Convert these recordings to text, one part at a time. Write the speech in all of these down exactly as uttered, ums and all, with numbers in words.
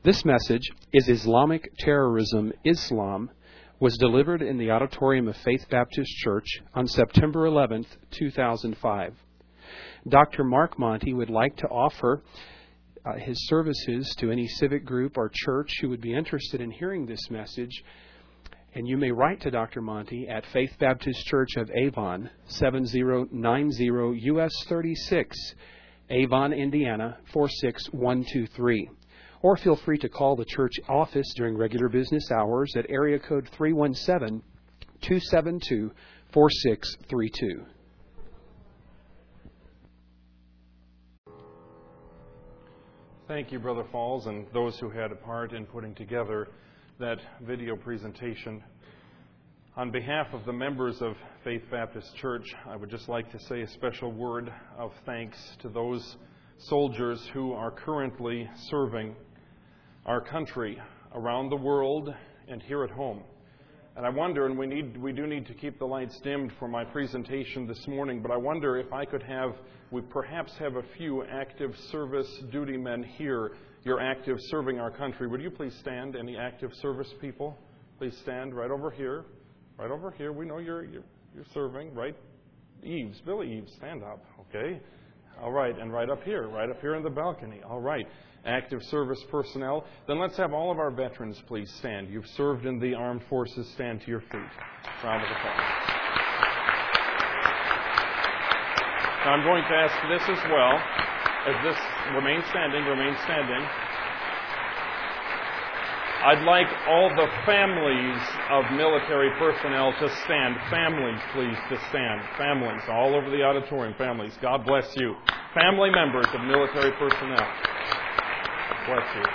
This message is Islamic Terrorism, Islam, was delivered in the auditorium of Faith Baptist Church on September eleventh, two thousand five. Doctor Mark Monty would like to offer uh, his services to any civic group or church who would be interested in hearing this message. And you may write to Doctor Monty at Faith Baptist Church of Avon, seven zero nine zero U S thirty-six, Avon, Indiana, four six one two three. Or feel free to call the church office during regular business hours at area code three one seven, two seven two, four six three two. Thank you, Brother Falls, and those who had a part in putting together that video presentation. On behalf of the members of Faith Baptist Church, I would just like to say a special word of thanks to those soldiers who are currently serving our country around the world and here at home. And I wonder, and we need we do need to keep the lights dimmed for my presentation this morning, but I wonder if I could have, we perhaps have a few active service duty men here. You're active serving our country. Would you please stand, any active service people? Please stand right over here. Right over here. We know you're you're, you're serving, right? Eves, Billy Eves, stand up, okay? All right, and right up here, right up here in the balcony. All right, active service personnel. Then let's have all of our veterans please stand. You've served in the armed forces. Stand to your feet. Round of applause. Now I'm going to ask this as well. As this, remain standing, remain standing. I'd like all the families of military personnel to stand. Families, please, to stand. Families, all over the auditorium, families. God bless you. Family members of military personnel. Bless you.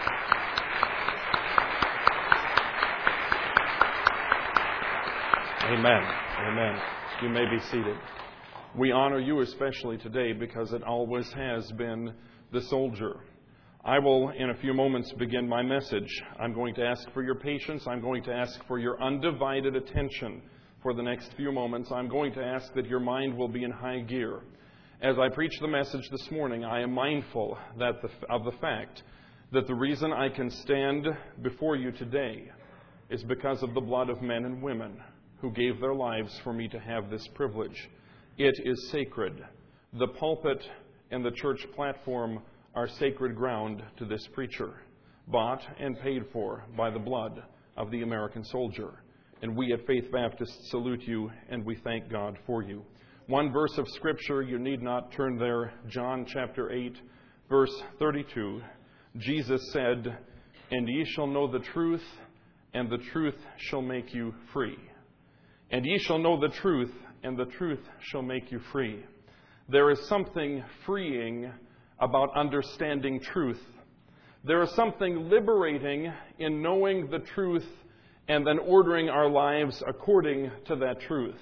Amen. Amen. You may be seated. We honor you especially today because it always has been the soldier. I will, in a few moments, begin my message. I'm going to ask for your patience. I'm going to ask for your undivided attention for the next few moments. I'm going to ask that your mind will be in high gear. As I preach the message this morning, I am mindful that the, of the fact that the reason I can stand before you today is because of the blood of men and women who gave their lives for me to have this privilege. It is sacred. The pulpit and the church platform are sacred ground to this preacher, bought and paid for by the blood of the American soldier. And we at Faith Baptist salute you, and we thank God for you. One verse of Scripture, you need not turn there, John chapter eight, verse thirty-two. Jesus said, "And ye shall know the truth, and the truth shall make you free. And ye shall know the truth, and the truth shall make you free." There is something freeing about understanding truth. There is something liberating in knowing the truth and then ordering our lives according to that truth.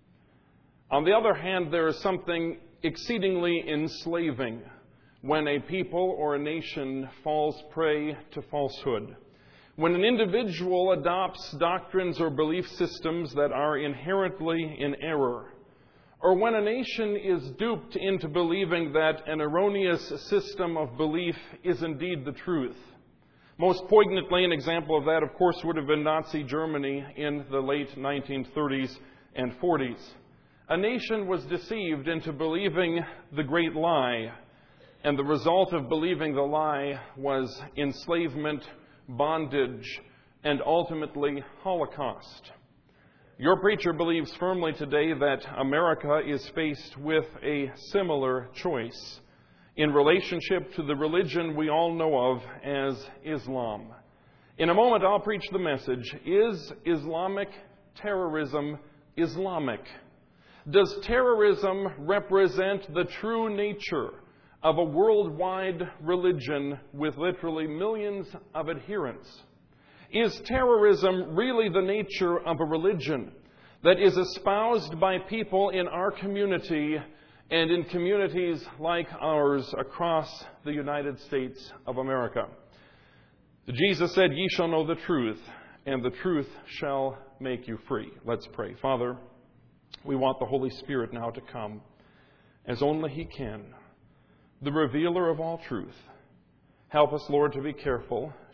On the other hand, there is something exceedingly enslaving when a people or a nation falls prey to falsehood. When an individual adopts doctrines or belief systems that are inherently in error, or when a nation is duped into believing that an erroneous system of belief is indeed the truth. Most poignantly, an example of that, of course, would have been Nazi Germany in the late nineteen thirties and forties. A nation was deceived into believing the great lie, and the result of believing the lie was enslavement, bondage, and ultimately Holocaust. Your preacher believes firmly today that America is faced with a similar choice in relationship to the religion we all know of as Islam. In a moment, I'll preach the message, is Islamic terrorism Islamic? Does terrorism represent the true nature of a worldwide religion with literally millions of adherents? Is terrorism really the nature of a religion that is espoused by people in our community and in communities like ours across the United States of America? Jesus said, "Ye shall know the truth, and the truth shall make you free." Let's pray. Father, we want the Holy Spirit now to come as only He can, the revealer of all truth. Help us, Lord, to be careful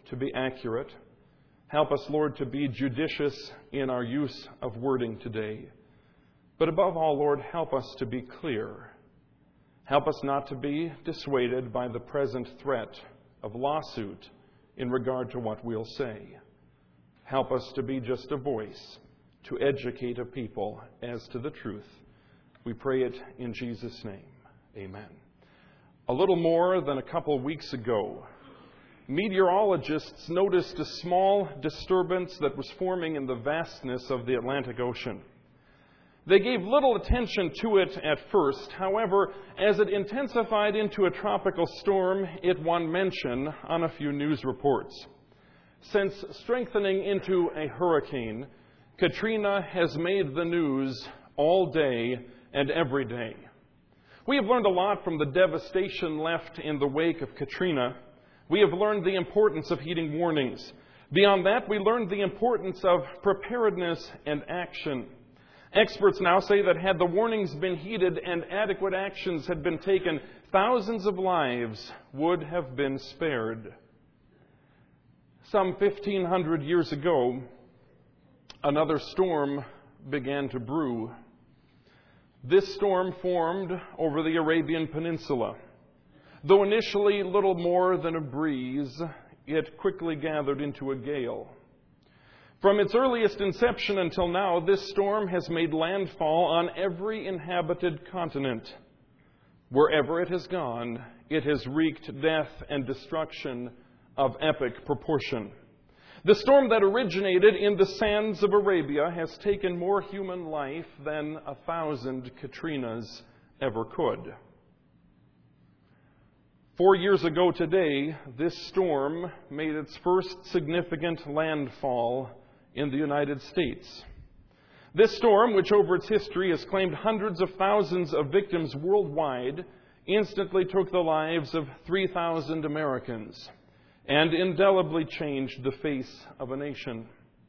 to be accurate. Help us, Lord, to be judicious in our use of wording today. But above all, Lord, help us to be clear. Help us not to be dissuaded by the present threat of lawsuit in regard to what we'll say. Help us to be just a voice to educate a people as to the truth. We pray it in Jesus' name. Amen. A little more than a couple of weeks ago, meteorologists noticed a small disturbance that was forming in the vastness of the Atlantic Ocean. They gave little attention to it at first. However, as it intensified into a tropical storm, it won mention on a few news reports. Since strengthening into a hurricane, Katrina has made the news all day and every day. We have learned a lot from the devastation left in the wake of Katrina. We have learned the importance of heeding warnings. Beyond that, we learned the importance of preparedness and action. Experts now say that had the warnings been heeded and adequate actions had been taken, thousands of lives would have been spared. Some fifteen hundred years ago, another storm began to brew. This storm formed over the Arabian Peninsula. Though initially little more than a breeze, it quickly gathered into a gale. From its earliest inception until now, this storm has made landfall on every inhabited continent. Wherever it has gone, it has wreaked death and destruction of epic proportion. The storm that originated in the sands of Arabia has taken more human life than a thousand Katrinas ever could. Four years ago today, this storm made its first significant landfall in the United States. This storm, which over its history has claimed hundreds of thousands of victims worldwide, instantly took the lives of three thousand Americans and indelibly changed the face of a nation.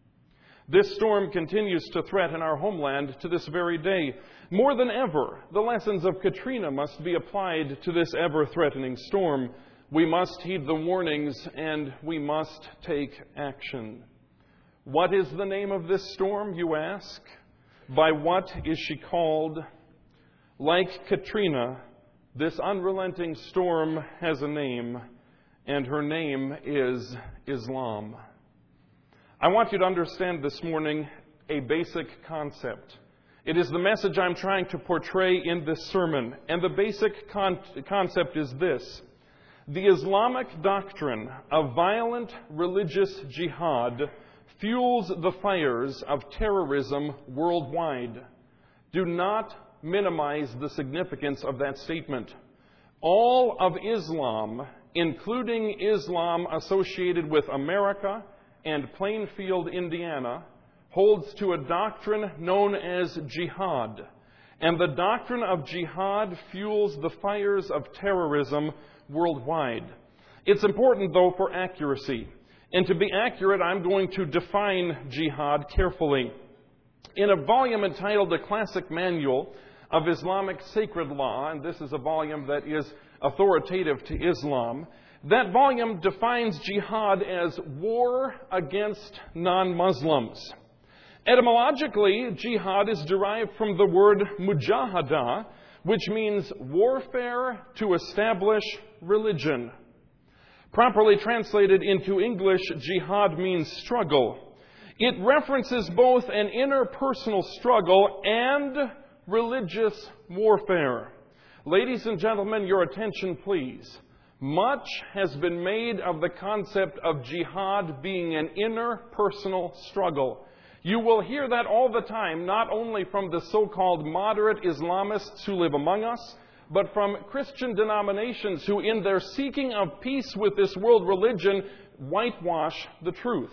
This storm continues to threaten our homeland to this very day. More than ever, the lessons of Katrina must be applied to this ever-threatening storm. We must heed the warnings and we must take action. What is the name of this storm, you ask? By what is she called? Like Katrina, this unrelenting storm has a name, and her name is Islam. I want you to understand this morning a basic concept. It is the message I'm trying to portray in this sermon, and the basic con- concept is this. The Islamic doctrine of violent religious jihad fuels the fires of terrorism worldwide. Do not minimize the significance of that statement. All of Islam, including Islam associated with America and Plainfield, Indiana, holds to a doctrine known as jihad. And the doctrine of jihad fuels the fires of terrorism worldwide. It's important, though, for accuracy. And to be accurate, I'm going to define jihad carefully. In a volume entitled A Classic Manual of Islamic Sacred Law, and this is a volume that is authoritative to Islam, that volume defines jihad as war against non-Muslims. Etymologically, jihad is derived from the word mujahada, which means warfare to establish religion. Properly translated into English, jihad means struggle. It references both an interpersonal struggle and religious warfare. Ladies and gentlemen, your attention please. Much has been made of the concept of jihad being an interpersonal struggle. You will hear that all the time, not only from the so-called moderate Islamists who live among us, but from Christian denominations who, in their seeking of peace with this world religion, whitewash the truth.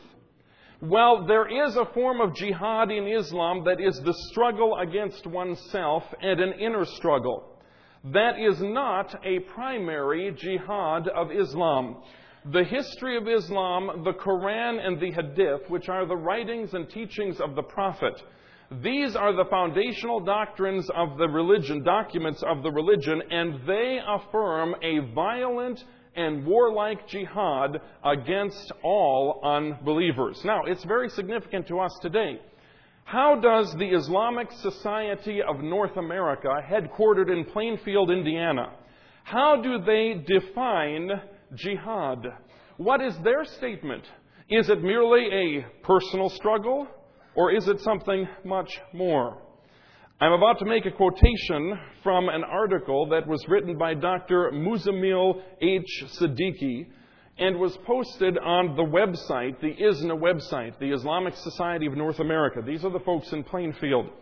Well, there is a form of jihad in Islam that is the struggle against oneself and an inner struggle. That is not a primary jihad of Islam. The history of Islam, the Quran and the Hadith, which are the writings and teachings of the Prophet, these are the foundational doctrines of the religion, documents of the religion, and they affirm a violent and warlike jihad against all unbelievers. Now, it's very significant to us today. How does the Islamic Society of North America, headquartered in Plainfield, Indiana, how do they define jihad? What is their statement? Is it merely a personal struggle, or is it something much more? I'm about to make a quotation from an article that was written by Doctor Muzammil H. Siddiqui and was posted on the website, the I S N A website, the Islamic Society of North America. These are the folks in Plainfield.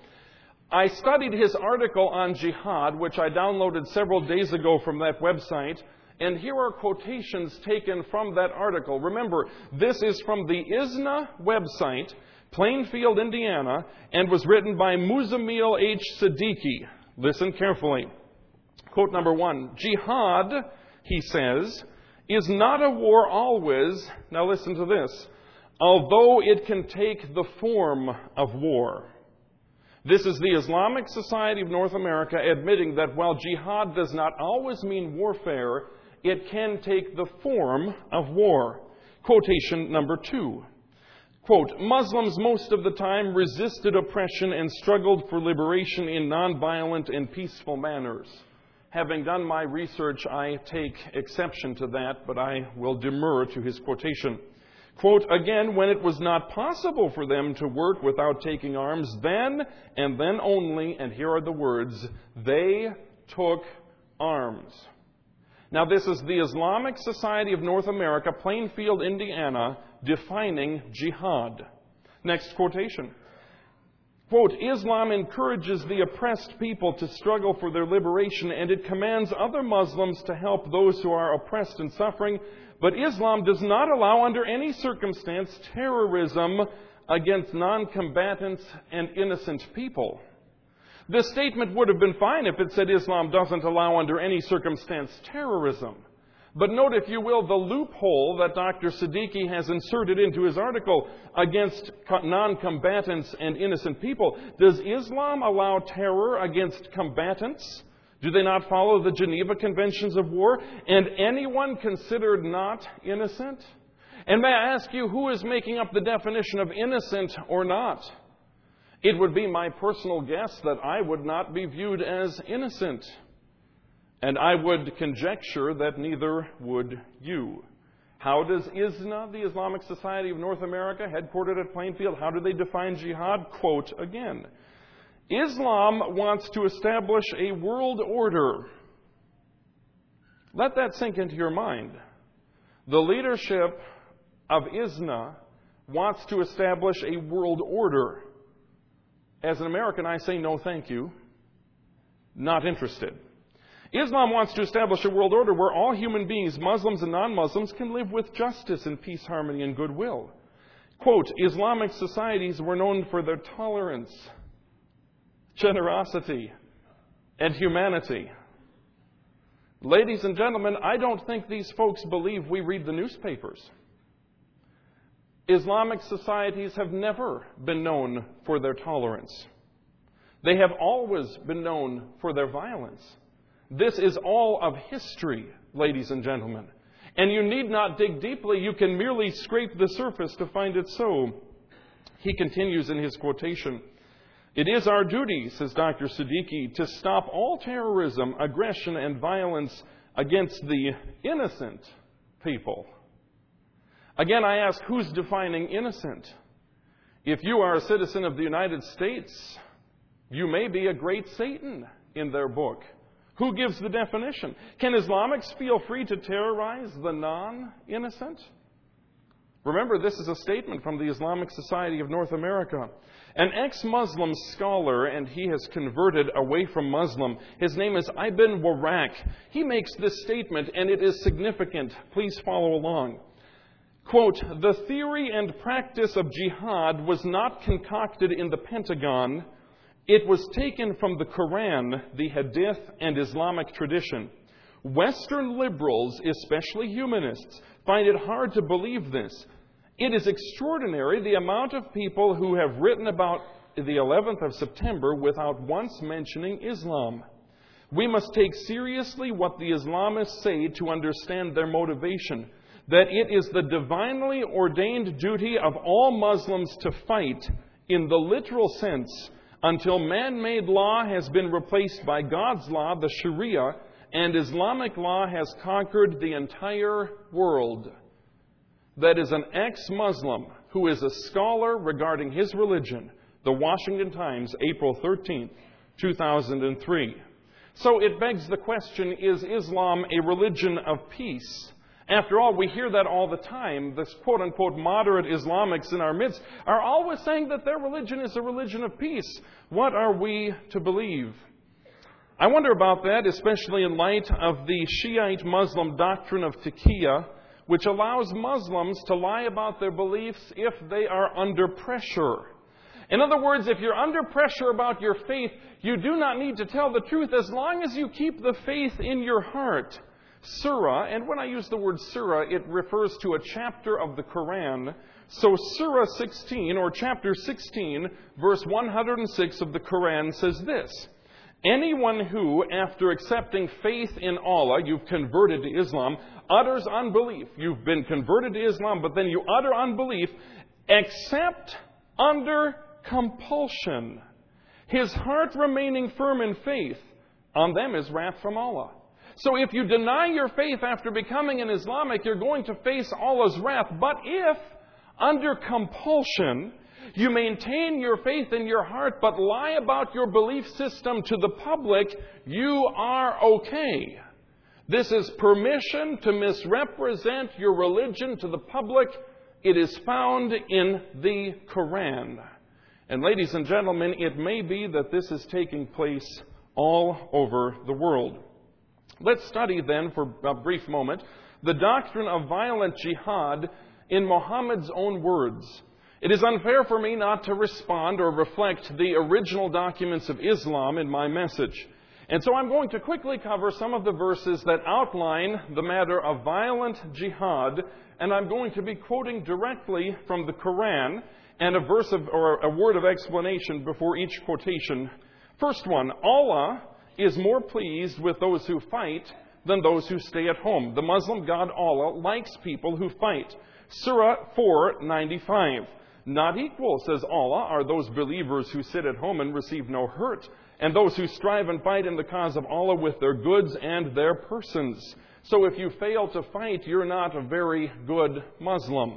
I studied his article on jihad, which I downloaded several days ago from that website, and here are quotations taken from that article. Remember, this is from the I S N A website, Plainfield, Indiana, and was written by Muzammil H. Siddiqui. Listen carefully. Quote number one, "Jihad," he says, "is not a war always," now listen to this, "although it can take the form of war." This is the Islamic Society of North America admitting that while jihad does not always mean warfare, it can take the form of war. Quotation number two. Quote, "Muslims most of the time resisted oppression and struggled for liberation in nonviolent and peaceful manners." Having done my research, I take exception to that, but I will demur to his quotation. Quote, "Again, when it was not possible for them to work without taking arms, then and then only," and here are the words, "they took arms." Now, this is the Islamic Society of North America, Plainfield, Indiana, defining jihad. Next quotation. Quote, "Islam encourages the oppressed people to struggle for their liberation, and it commands other Muslims to help those who are oppressed and suffering. But Islam does not allow under any circumstance terrorism against non-combatants and innocent people." This statement would have been fine if it said Islam doesn't allow under any circumstance terrorism. But note, if you will, the loophole that Doctor Siddiqui has inserted into his article against non-combatants and innocent people. Does Islam allow terror against combatants? Do they not follow the Geneva Conventions of War? And anyone considered not innocent? And may I ask you, who is making up the definition of innocent or not? It would be my personal guess that I would not be viewed as innocent. And I would conjecture that neither would you. How does I S N A, the Islamic Society of North America, headquartered at Plainfield, how do they define jihad? Quote again, "Islam wants to establish a world order." Let that sink into your mind. The leadership of I S N A wants to establish a world order. As an American, I say no thank you. Not interested. Islam wants to establish a world order where all human beings, Muslims and non-Muslims, can live with justice and peace, harmony, and goodwill. Quote, "Islamic societies were known for their tolerance, generosity, and humanity." Ladies and gentlemen, I don't think these folks believe we read the newspapers. Islamic societies have never been known for their tolerance. They have always been known for their violence. This is all of history, ladies and gentlemen. And you need not dig deeply. You can merely scrape the surface to find it so. He continues in his quotation, "It is our duty," says Doctor Siddiqui, "to stop all terrorism, aggression, and violence against the innocent people." Again, I ask, who's defining innocent? If you are a citizen of the United States, you may be a great Satan in their book. Who gives the definition? Can Islamics feel free to terrorize the non-innocent? Remember, this is a statement from the Islamic Society of North America. An ex-Muslim scholar, and he has converted away from Muslim. His name is Ibn Warraq. He makes this statement, and it is significant. Please follow along. Quote, "The theory and practice of jihad was not concocted in the Pentagon. It was taken from the Quran, the Hadith, and Islamic tradition. Western liberals, especially humanists, find it hard to believe this. It is extraordinary the amount of people who have written about the eleventh of September without once mentioning Islam. We must take seriously what the Islamists say to understand their motivation, that it is the divinely ordained duty of all Muslims to fight, in the literal sense, until man-made law has been replaced by God's law, the Sharia, and Islamic law has conquered the entire world. That is an ex-Muslim who is a scholar regarding his religion, the Washington Times, April thirteenth, two thousand three. So it begs the question, is Islam a religion of peace? After all, we hear that all the time. This quote-unquote moderate Islamics in our midst are always saying that their religion is a religion of peace. What are we to believe? I wonder about that, especially in light of the Shiite Muslim doctrine of taqiyya, which allows Muslims to lie about their beliefs if they are under pressure. In other words, if you're under pressure about your faith, you do not need to tell the truth as long as you keep the faith in your heart. Surah, and when I use the word surah, it refers to a chapter of the Quran. So Surah sixteen, or chapter sixteen, verse one hundred six of the Quran says this: anyone who, after accepting faith in Allah, you've converted to Islam, utters unbelief. You've been converted to Islam, but then you utter unbelief, except under compulsion, his heart remaining firm in faith, on them is wrath from Allah. So if you deny your faith after becoming an Islamic, you're going to face Allah's wrath. But if, under compulsion, you maintain your faith in your heart but lie about your belief system to the public, you are okay. This is permission to misrepresent your religion to the public. It is found in the Quran. And ladies and gentlemen, it may be that this is taking place all over the world. Let's study then, for a brief moment, the doctrine of violent jihad in Muhammad's own words. It is unfair for me not to respond or reflect the original documents of Islam in my message. And so I'm going to quickly cover some of the verses that outline the matter of violent jihad, and I'm going to be quoting directly from the Quran and a verse of, or a word of explanation before each quotation. First one, Allah is more pleased with those who fight than those who stay at home. The Muslim God Allah likes people who fight. Surah four ninety-five. Not equal, says Allah, are those believers who sit at home and receive no hurt, and those who strive and fight in the cause of Allah with their goods and their persons. So if you fail to fight, you're not a very good Muslim.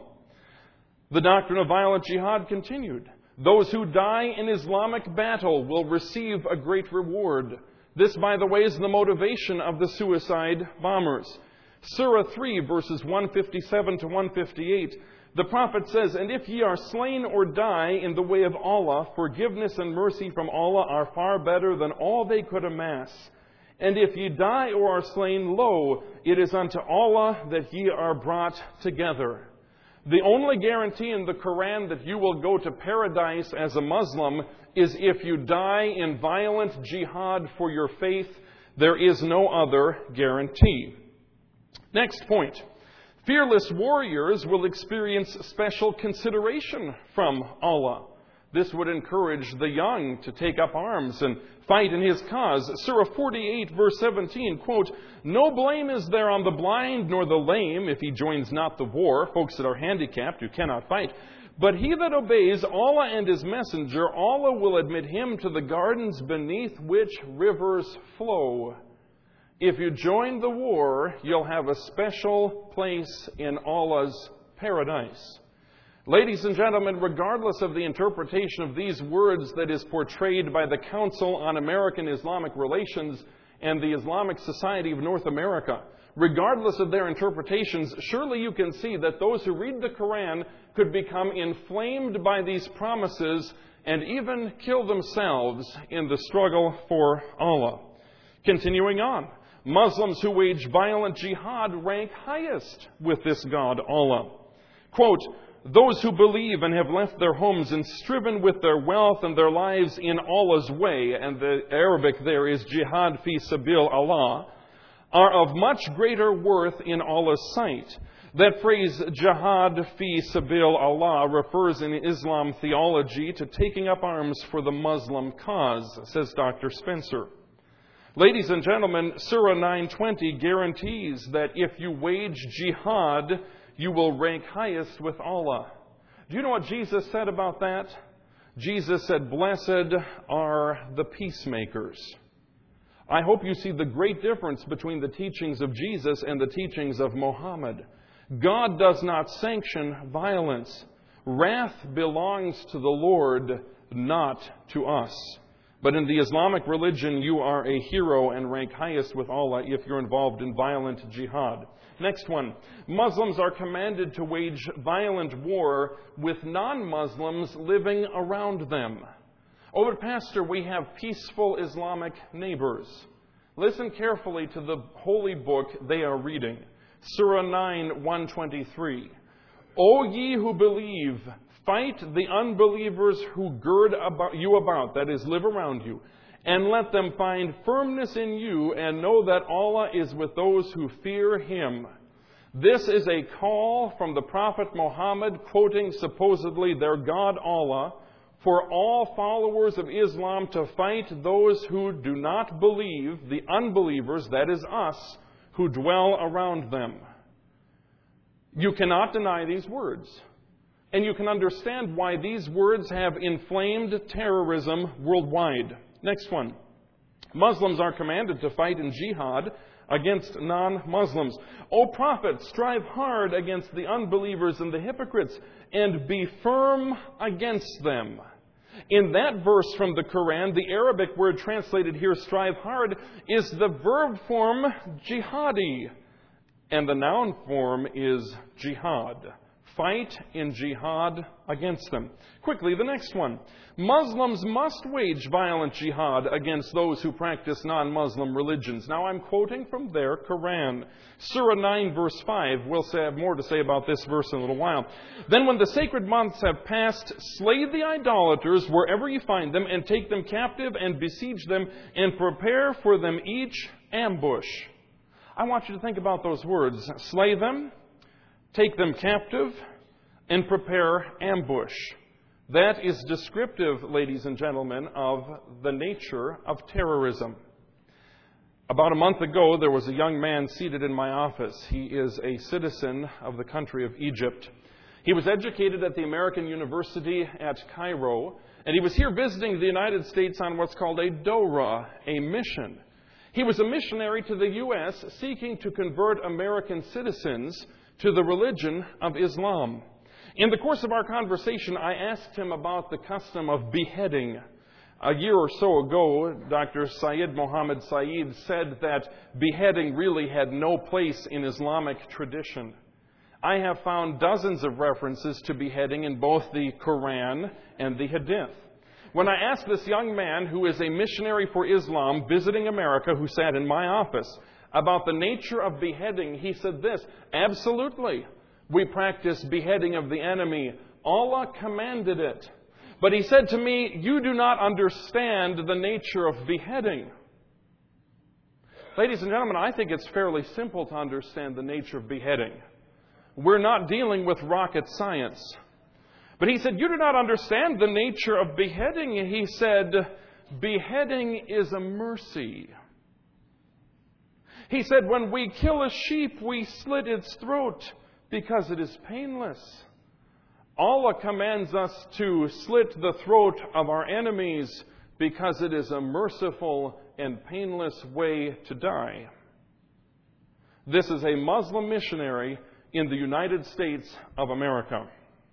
The doctrine of violent jihad continued. Those who die in Islamic battle will receive a great reward. This, by the way, is the motivation of the suicide bombers. Surah three, verses one fifty-seven to one fifty-eight. The prophet says, and if ye are slain or die in the way of Allah, forgiveness and mercy from Allah are far better than all they could amass. And if ye die or are slain, lo, it is unto Allah that ye are brought together. The only guarantee in the Quran that you will go to paradise as a Muslim is if you die in violent jihad for your faith. There is no other guarantee. Next point. Fearless warriors will experience special consideration from Allah. This would encourage the young to take up arms and fight in His cause. Surah forty-eight, verse seventeen, quote, no blame is there on the blind nor the lame if he joins not the war, folks that are handicapped who cannot fight. But he that obeys Allah and His messenger, Allah will admit him to the gardens beneath which rivers flow. If you join the war, you'll have a special place in Allah's paradise. Ladies and gentlemen, regardless of the interpretation of these words that is portrayed by the Council on American Islamic Relations and the Islamic Society of North America, regardless of their interpretations, surely you can see that those who read the Quran could become inflamed by these promises and even kill themselves in the struggle for Allah. Continuing on, Muslims who wage violent jihad rank highest with this God, Allah. Quote, those who believe and have left their homes and striven with their wealth and their lives in Allah's way, and the Arabic there is jihad fi sabil Allah, are of much greater worth in Allah's sight. That phrase, jihad fi sabil Allah, refers in Islam theology to taking up arms for the Muslim cause, says Doctor Spencer. Ladies and gentlemen, Surah nine twenty guarantees that if you wage jihad, you will rank highest with Allah. Do you know what Jesus said about that? Jesus said, "Blessed are the peacemakers." I hope you see the great difference between the teachings of Jesus and the teachings of Muhammad. God does not sanction violence. Wrath belongs to the Lord, not to us. But in the Islamic religion, you are a hero and rank highest with Allah if you're involved in violent jihad. Next one. Muslims are commanded to wage violent war with non-Muslims living around them. Oh, but Pastor, we have peaceful Islamic neighbors. Listen carefully to the holy book they are reading. Surah nine, one twenty-three. O ye who believe, fight the unbelievers who gird about you about, that is, live around you, and let them find firmness in you, and know that Allah is with those who fear Him. This is a call from the Prophet Muhammad, quoting supposedly their God Allah, for all followers of Islam to fight those who do not believe, the unbelievers, that is us, who dwell around them. You cannot deny these words. And you can understand why these words have inflamed terrorism worldwide. Next one. Muslims are commanded to fight in jihad against non-Muslims. O Prophet, strive hard against the unbelievers and the hypocrites, and be firm against them. In that verse from the Quran, the Arabic word translated here, strive hard, is the verb form jihadi, and the noun form is jihad. Fight in jihad against them. Quickly, the next one. Muslims must wage violent jihad against those who practice non-Muslim religions. Now, I'm quoting from their Quran. Surah nine, verse five. We'll have more to say about this verse in a little while. Then when the sacred months have passed, slay the idolaters wherever you find them, and take them captive and besiege them, and prepare for them each ambush. I want you to think about those words. Slay them, take them captive, and prepare ambush. That is descriptive, ladies and gentlemen, of the nature of terrorism. About a month ago, there was a young man seated in my office. He is a citizen of the country of Egypt. He was educated at the American University at Cairo, and he was here visiting the United States on what's called a Dora, a mission. He was a missionary to the U S seeking to convert American citizens to the religion of Islam. In the course of our conversation, I asked him about the custom of beheading. A year or so ago, Doctor Syed Mohammed Saeed said that beheading really had no place in Islamic tradition. I have found dozens of references to beheading in both the Quran and the Hadith. When I asked this young man, who is a missionary for Islam visiting America, who sat in my office, about the nature of beheading, he said this: absolutely, we practice beheading of the enemy. Allah commanded it. But he said to me, you do not understand the nature of beheading. Ladies and gentlemen, I think it's fairly simple to understand the nature of beheading. We're not dealing with rocket science. But he said, you do not understand the nature of beheading. He said, beheading is a mercy. He said, when we kill a sheep, we slit its throat because it is painless. Allah commands us to slit the throat of our enemies because it is a merciful and painless way to die. This is a Muslim missionary in the United States of America.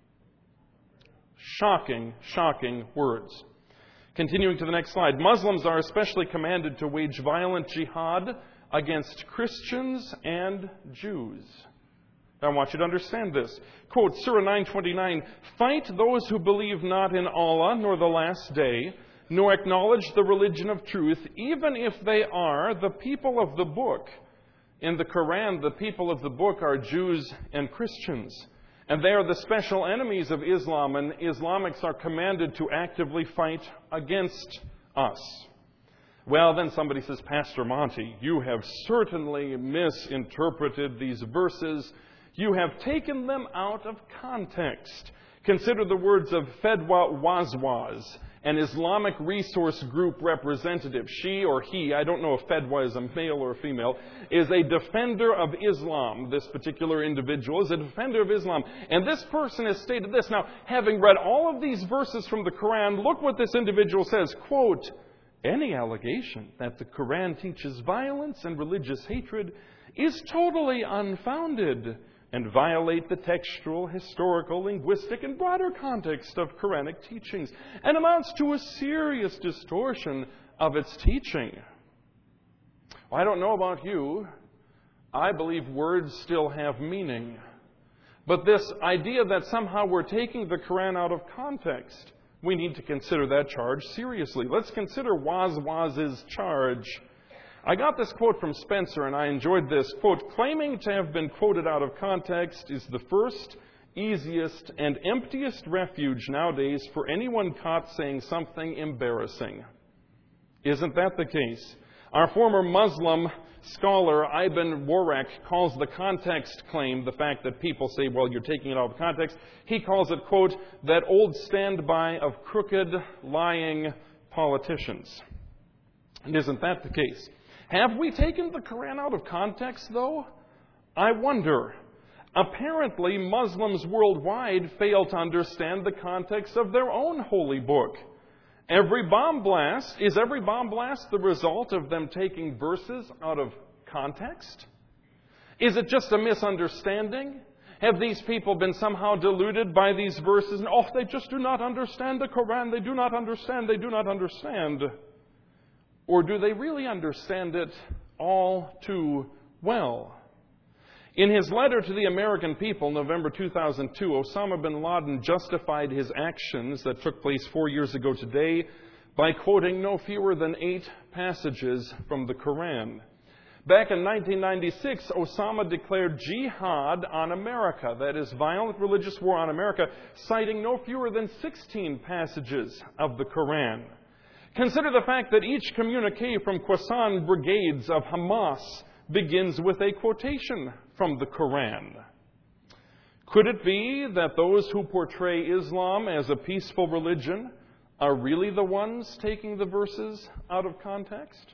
Shocking, shocking words. Continuing to the next slide. Muslims are especially commanded to wage violent jihad against Christians and Jews. I want you to understand this. Quote, Surah nine twenty-nine, fight those who believe not in Allah nor the last day, nor acknowledge the religion of truth, even if they are the people of the book. In the Quran, the people of the book are Jews and Christians. And they are the special enemies of Islam, and Islamics are commanded to actively fight against us. Well, then somebody says, Pastor Monty, you have certainly misinterpreted these verses. You have taken them out of context. Consider the words of Fedwa Wazwaz, an Islamic resource group representative. She or he, I don't know if Fedwa is a male or a female, is a defender of Islam. This particular individual is a defender of Islam. And this person has stated this. Now, having read all of these verses from the Quran, look what this individual says. Quote, "Any allegation that the Quran teaches violence and religious hatred is totally unfounded and violate the textual, historical, linguistic, and broader context of Quranic teachings, and amounts to a serious distortion of its teaching." Well, I don't know about you. I believe words still have meaning. But this idea that somehow we're taking the Quran out of context, we need to consider that charge seriously. Let's consider Waz Waz's charge. I got this quote from Spencer, and I enjoyed this. Quote, "Claiming to have been quoted out of context is the first, easiest, and emptiest refuge nowadays for anyone caught saying something embarrassing." Isn't that the case? Our former Muslim scholar, Ibn Warraq, calls the context claim, the fact that people say, well, you're taking it out of context, he calls it, quote, "that old standby of crooked, lying politicians." And isn't that the case? Have we taken the Quran out of context, though? I wonder. Apparently, Muslims worldwide fail to understand the context of their own holy book. Every bomb blast, is every bomb blast the result of them taking verses out of context? Is it just a misunderstanding? Have these people been somehow deluded by these verses? And, oh, they just do not understand the Quran. They do not understand. They do not understand. Or do they really understand it all too well? In his letter to the American people, November two thousand two, Osama bin Laden justified his actions that took place four years ago today by quoting no fewer than eight passages from the Quran. Back in nineteen ninety-six, Osama declared jihad on America, that is, violent religious war on America, citing no fewer than sixteen passages of the Quran. Consider the fact that each communique from Qassam brigades of Hamas begins with a quotation from the Quran. Could it be that those who portray Islam as a peaceful religion are really the ones taking the verses out of context?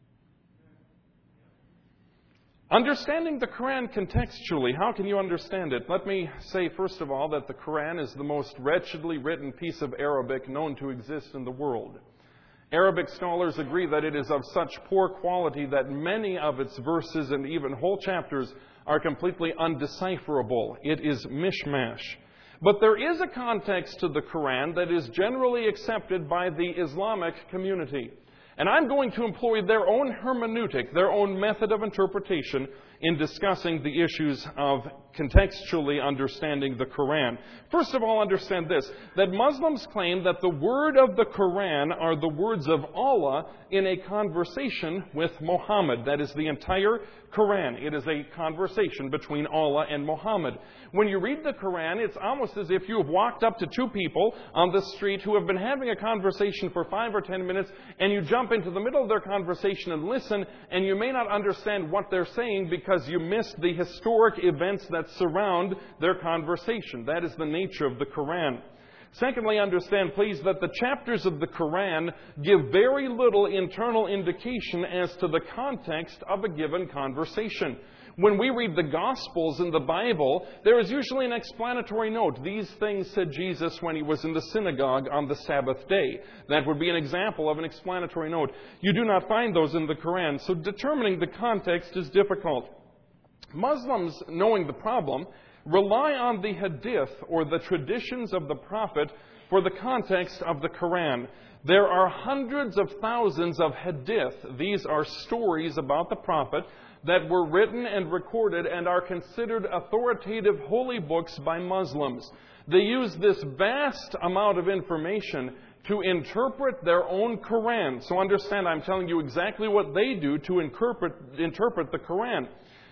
Understanding the Quran contextually, how can you understand it? Let me say, first of all, that the Quran is the most wretchedly written piece of Arabic known to exist in the world. Arabic scholars agree that it is of such poor quality that many of its verses and even whole chapters are completely undecipherable. It is mishmash. But there is a context to the Quran that is generally accepted by the Islamic community. And I'm going to employ their own hermeneutic, their own method of interpretation in discussing the issues of contextually understanding the Quran. First of all, understand this, that Muslims claim that the word of the Quran are the words of Allah in a conversation with Muhammad. That is the entire Quran. It is a conversation between Allah and Muhammad. When you read the Quran, it's almost as if you have walked up to two people on the street who have been having a conversation for five or ten minutes, and you jump into the middle of their conversation and listen, and you may not understand what they're saying because you missed the historic events that surround their conversation. That is the nature of the Quran. Secondly, understand, please, that the chapters of the Quran give very little internal indication as to the context of a given conversation. When we read the Gospels in the Bible, there is usually an explanatory note. These things said Jesus when he was in the synagogue on the Sabbath day. That would be an example of an explanatory note. You do not find those in the Quran, so determining the context is difficult. Muslims, knowing the problem, rely on the hadith, or the traditions of the Prophet, for the context of the Quran. There are hundreds of thousands of hadith. These are stories about the Prophet that were written and recorded and are considered authoritative holy books by Muslims. They use this vast amount of information to interpret their own Quran. So understand, I'm telling you exactly what they do to interpret, interpret the Quran.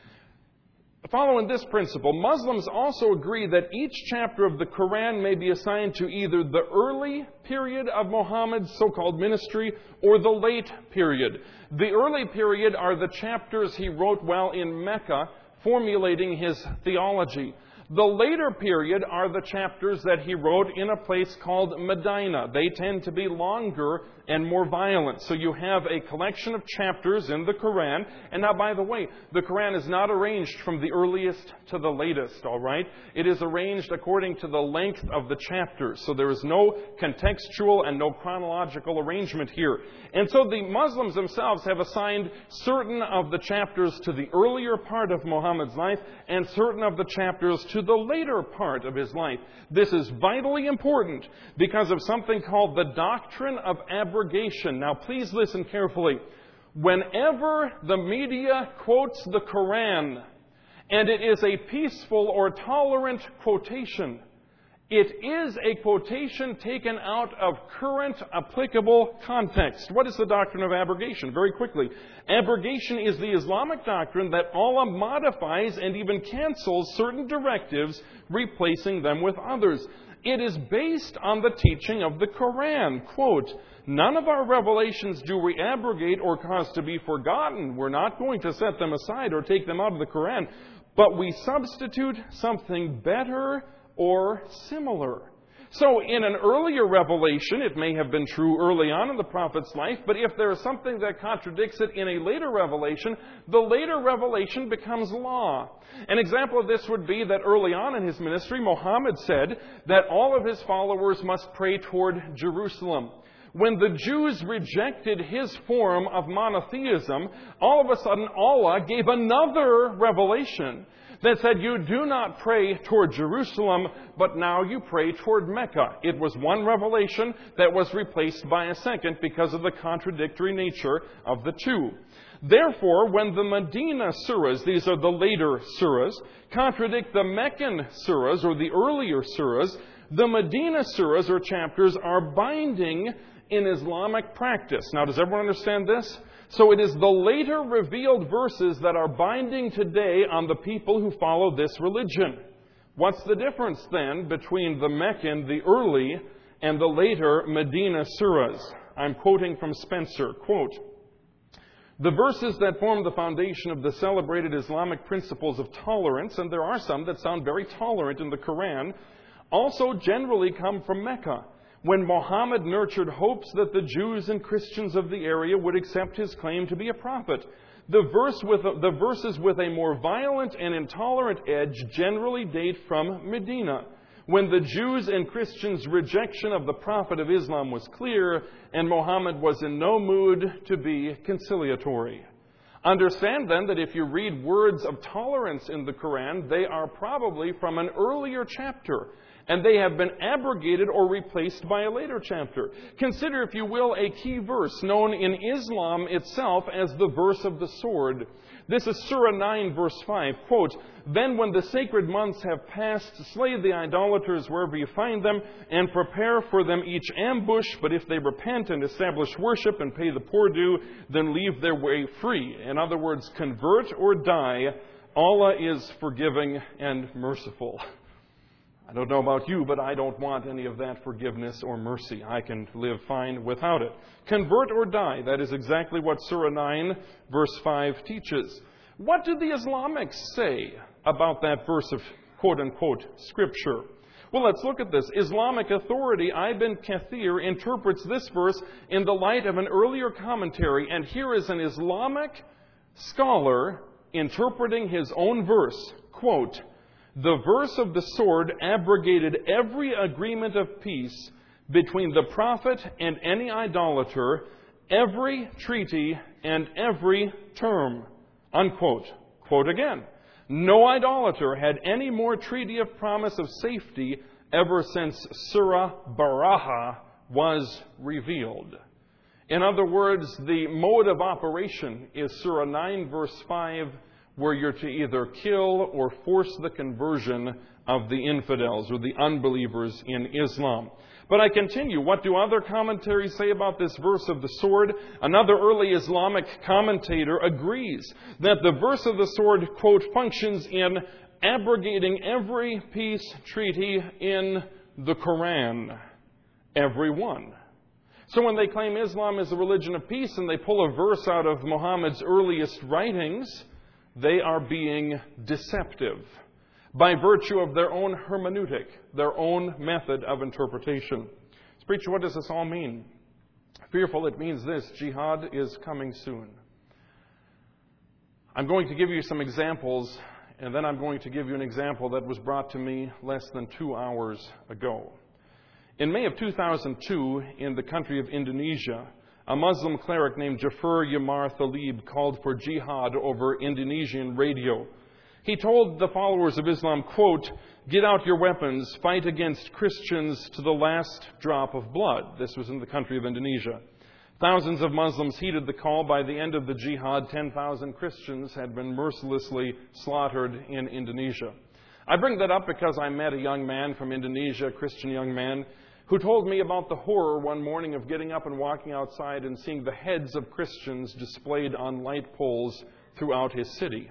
Following this principle, Muslims also agree that each chapter of the Quran may be assigned to either the early period of Muhammad's so-called ministry or the late period. The early period are the chapters he wrote while in Mecca, formulating his theology. The later period are the chapters that he wrote in a place called Medina. They tend to be longer and more violent. So you have a collection of chapters in the Quran. And now, by the way, the Quran is not arranged from the earliest to the latest, all right? It is arranged according to the length of the chapters. So there is no contextual and no chronological arrangement here. And so the Muslims themselves have assigned certain of the chapters to the earlier part of Muhammad's life and certain of the chapters to the later part of his life. This is vitally important because of something called the doctrine of abrogation. Now, please listen carefully. Whenever the media quotes the Quran, and it is a peaceful or tolerant quotation, it is a quotation taken out of current applicable context. What is the doctrine of abrogation? Very quickly. Abrogation is the Islamic doctrine that Allah modifies and even cancels certain directives, replacing them with others. It is based on the teaching of the Quran. Quote, "None of our revelations do we abrogate or cause to be forgotten." We're not going to set them aside or take them out of the Quran, but we substitute something better or similar. So in an earlier revelation, it may have been true early on in the Prophet's life, but if there is something that contradicts it in a later revelation, the later revelation becomes law. An example of this would be that early on in his ministry, Muhammad said that all of his followers must pray toward Jerusalem. When the Jews rejected his form of monotheism, all of a sudden Allah gave another revelation that said, you do not pray toward Jerusalem, but now you pray toward Mecca. It was one revelation that was replaced by a second because of the contradictory nature of the two. Therefore, when the Medina surahs, these are the later surahs, contradict the Meccan surahs, or the earlier surahs, the Medina surahs, or chapters, are binding in Islamic practice. Now, does everyone understand this? So it is the later revealed verses that are binding today on the people who follow this religion. What's the difference then between the Meccan, the early, and the later Medina surahs? I'm quoting from Spencer, quote, "The verses that form the foundation of the celebrated Islamic principles of tolerance," and there are some that sound very tolerant in the Quran, "also generally come from Mecca, when Muhammad nurtured hopes that the Jews and Christians of the area would accept his claim to be a prophet. The, verse with a, the verses with a more violent and intolerant edge generally date from Medina, when the Jews and Christians' rejection of the prophet of Islam was clear and Muhammad was in no mood to be conciliatory." Understand then that if you read words of tolerance in the Quran, they are probably from an earlier chapter, and they have been abrogated or replaced by a later chapter. Consider, if you will, a key verse known in Islam itself as the verse of the sword. This is Surah nine, verse five. Quote, "Then when the sacred months have passed, slay the idolaters wherever you find them, and prepare for them each ambush. But if they repent and establish worship and pay the poor due, then leave their way free." In other words, convert or die. Allah is forgiving and merciful. I don't know about you, but I don't want any of that forgiveness or mercy. I can live fine without it. Convert or die. That is exactly what Surah nine, verse five teaches. What do the Islamics say about that verse of quote-unquote scripture? Well, let's look at this. Islamic authority Ibn Kathir interprets this verse in the light of an earlier commentary, and here is an Islamic scholar interpreting his own verse. Quote, "The verse of the sword abrogated every agreement of peace between the prophet and any idolater, every treaty and every term." Unquote. Quote again. "No idolater had any more treaty of promise of safety ever since Surah Baraha was revealed." In other words, the mode of operation is Surah nine, verse five, where you're to either kill or force the conversion of the infidels or the unbelievers in Islam. But I continue. What do other commentaries say about this verse of the sword? Another early Islamic commentator agrees that the verse of the sword, quote, "functions in abrogating every peace treaty in the Quran." Every one. So when they claim Islam is a religion of peace and they pull a verse out of Muhammad's earliest writings, they are being deceptive. by virtue of their own hermeneutic, their own method of interpretation. So, preacher, what does this all mean? Fearful, it means this: jihad is coming soon. I'm going to give you some examples, and then I'm going to give you an example that was brought to me less than two hours ago. In May of two thousand two, in the country of Indonesia, a Muslim cleric named Jafar Yamar Thalib called for jihad over Indonesian radio. He told the followers of Islam, quote, "Get out your weapons, fight against Christians to the last drop of blood." This was in the country of Indonesia. Thousands of Muslims heeded the call. By the end of the jihad, ten thousand Christians had been mercilessly slaughtered in Indonesia. I bring that up because I met a young man from Indonesia, a Christian young man, who told me about the horror one morning of getting up and walking outside and seeing the heads of Christians displayed on light poles throughout his city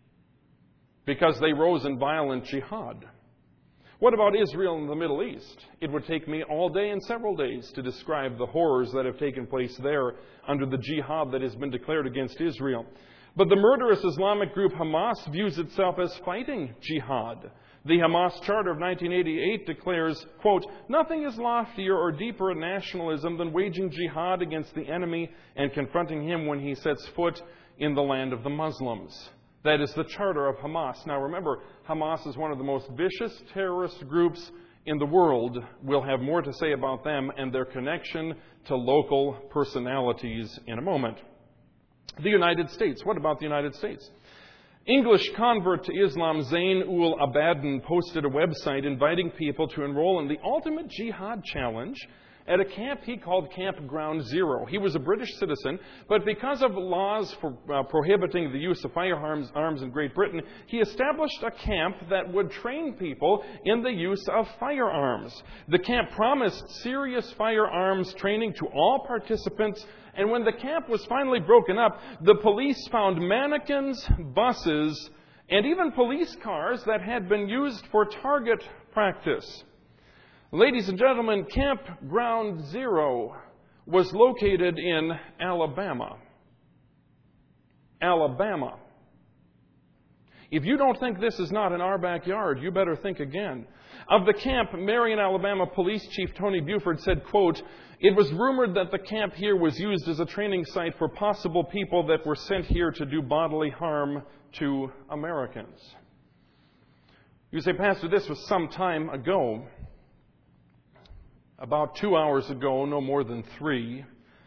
because they rose in violent jihad. What about Israel and the Middle East? It would take me all day and several days to describe the horrors that have taken place there under the jihad that has been declared against Israel. But the murderous Islamic group Hamas views itself as fighting jihad. The Hamas Charter of nineteen eighty-eight declares, quote, "Nothing is loftier or deeper in nationalism than waging jihad against the enemy and confronting him when he sets foot in the land of the Muslims." That is the charter of Hamas. Now remember, Hamas is one of the most vicious terrorist groups in the world. We'll have more to say about them and their connection to local personalities in a moment. The United States. What about the United States? English convert to Islam Zain ul Abadin posted a website inviting people to enroll in the Ultimate Jihad Challenge at a camp he called Camp Ground Zero. He was a British citizen, but because of laws for uh, prohibiting the use of firearms arms in Great Britain, he established a camp that would train people in the use of firearms. The camp promised serious firearms training to all participants, and when the camp was finally broken up, the police found mannequins, buses, and even police cars that had been used for target practice. Ladies and gentlemen, Camp Ground Zero was located in Alabama. Alabama. If you don't think this is not in our backyard, you better think again. Of the camp, Marion, Alabama Police Chief Tony Buford said, quote, "It was rumored that the camp here was used as a training site for possible people that were sent here to do bodily harm to Americans." You say, "Pastor, this was some time ago." About two hours ago, no more than three,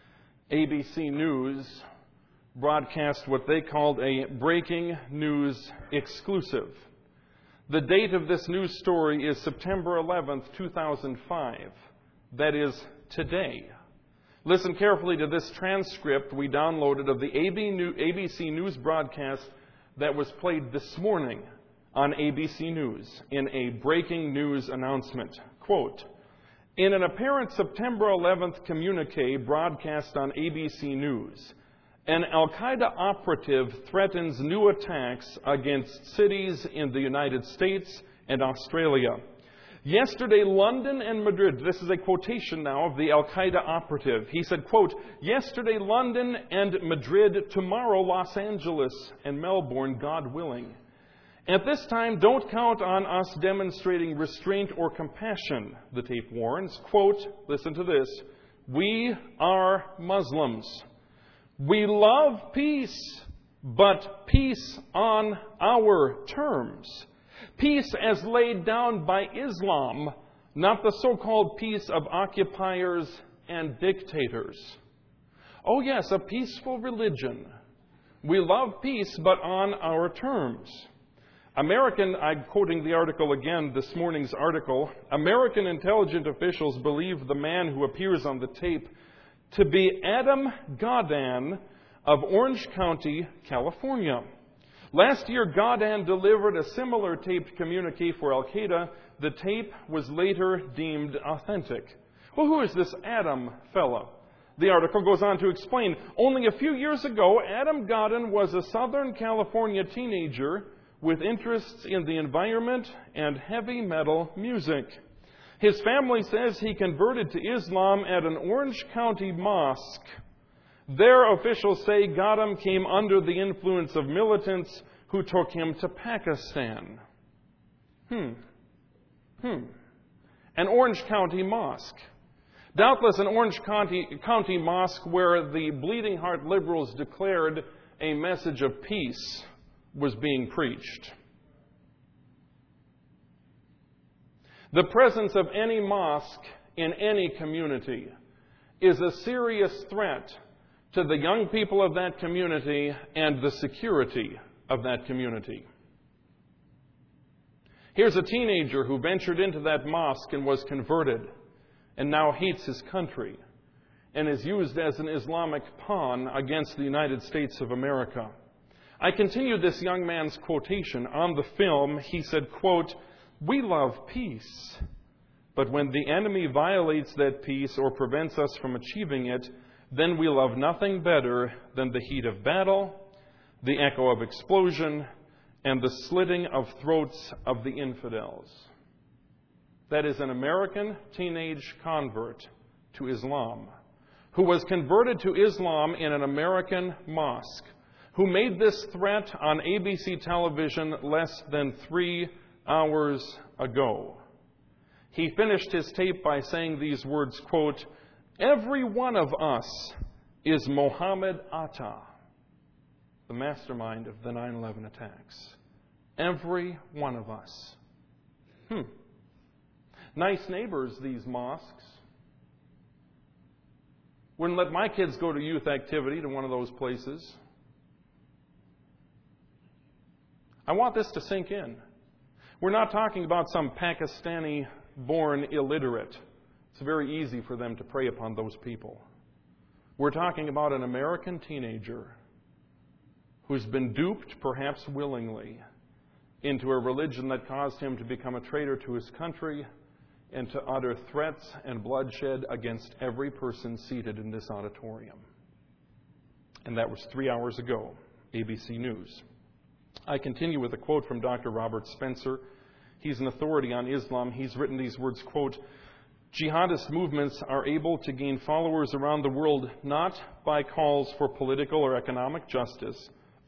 A B C News broadcast what they called a breaking news exclusive. The date of this news story is September eleventh, two thousand five. That is today. Listen carefully to this transcript we downloaded of the A B C News broadcast that was played this morning on A B C News in a breaking news announcement. Quote, "In an apparent September eleventh communique broadcast on A B C News, an Al-Qaeda operative threatens new attacks against cities in the United States and Australia. Yesterday, London and Madrid," this is a quotation now of the Al-Qaeda operative. He said, quote, "Yesterday, London and Madrid, tomorrow, Los Angeles and Melbourne, God willing. At this time, don't count on us demonstrating restraint or compassion," the tape warns. Quote, listen to this, "We are Muslims. We love peace, but peace on our terms. Peace as laid down by Islam, not the so-called peace of occupiers and dictators." Oh yes, a peaceful religion. We love peace, but on our terms. American, I'm quoting the article again, this morning's article, American intelligence officials believe the man who appears on the tape to be Adam Godin of Orange County, California. Last year, Godin delivered a similar taped communique for Al-Qaeda. The tape was later deemed authentic. Well, who is this Adam fellow? The article goes on to explain, only a few years ago, Adam Godin was a Southern California teenager with interests in the environment and heavy metal music. His family says he converted to Islam at an Orange County mosque. Their officials say Godin came under the influence of militants who took him to Pakistan. Hmm. Hmm. An Orange County mosque. Doubtless an Orange County, County mosque where the Bleeding Heart liberals declared a message of peace was being preached. The presence of any mosque in any community is a serious threat to the young people of that community and the security of that community. Here's a teenager who ventured into that mosque and was converted and now hates his country and is used as an Islamic pawn against the United States of America. I continued this young man's quotation. On the film, he said, quote, "We love peace, but when the enemy violates that peace or prevents us from achieving it, then we love nothing better than the heat of battle, the echo of explosion, and the slitting of throats of the infidels." That is an American teenage convert to Islam, who was converted to Islam in an American mosque, who made this threat on A B C television less than three hours ago. He finished his tape by saying these words, quote, "Every one of us is Mohammed Atta, the mastermind of the nine eleven attacks. Every one of us." Hmm. Nice neighbors, these mosques. Wouldn't let my kids go to youth activity to one of those places. I want this to sink in. We're not talking about some Pakistani-born illiterate. It's very easy for them to prey upon those people. We're talking about an American teenager who's been duped, perhaps willingly, into a religion that caused him to become a traitor to his country and to utter threats and bloodshed against every person seated in this auditorium. And that was three hours ago, A B C News. I continue with a quote from Doctor Robert Spencer. He's an authority on Islam. He's written these words, quote, "Jihadist movements are able to gain followers around the world not by calls for political or economic justice,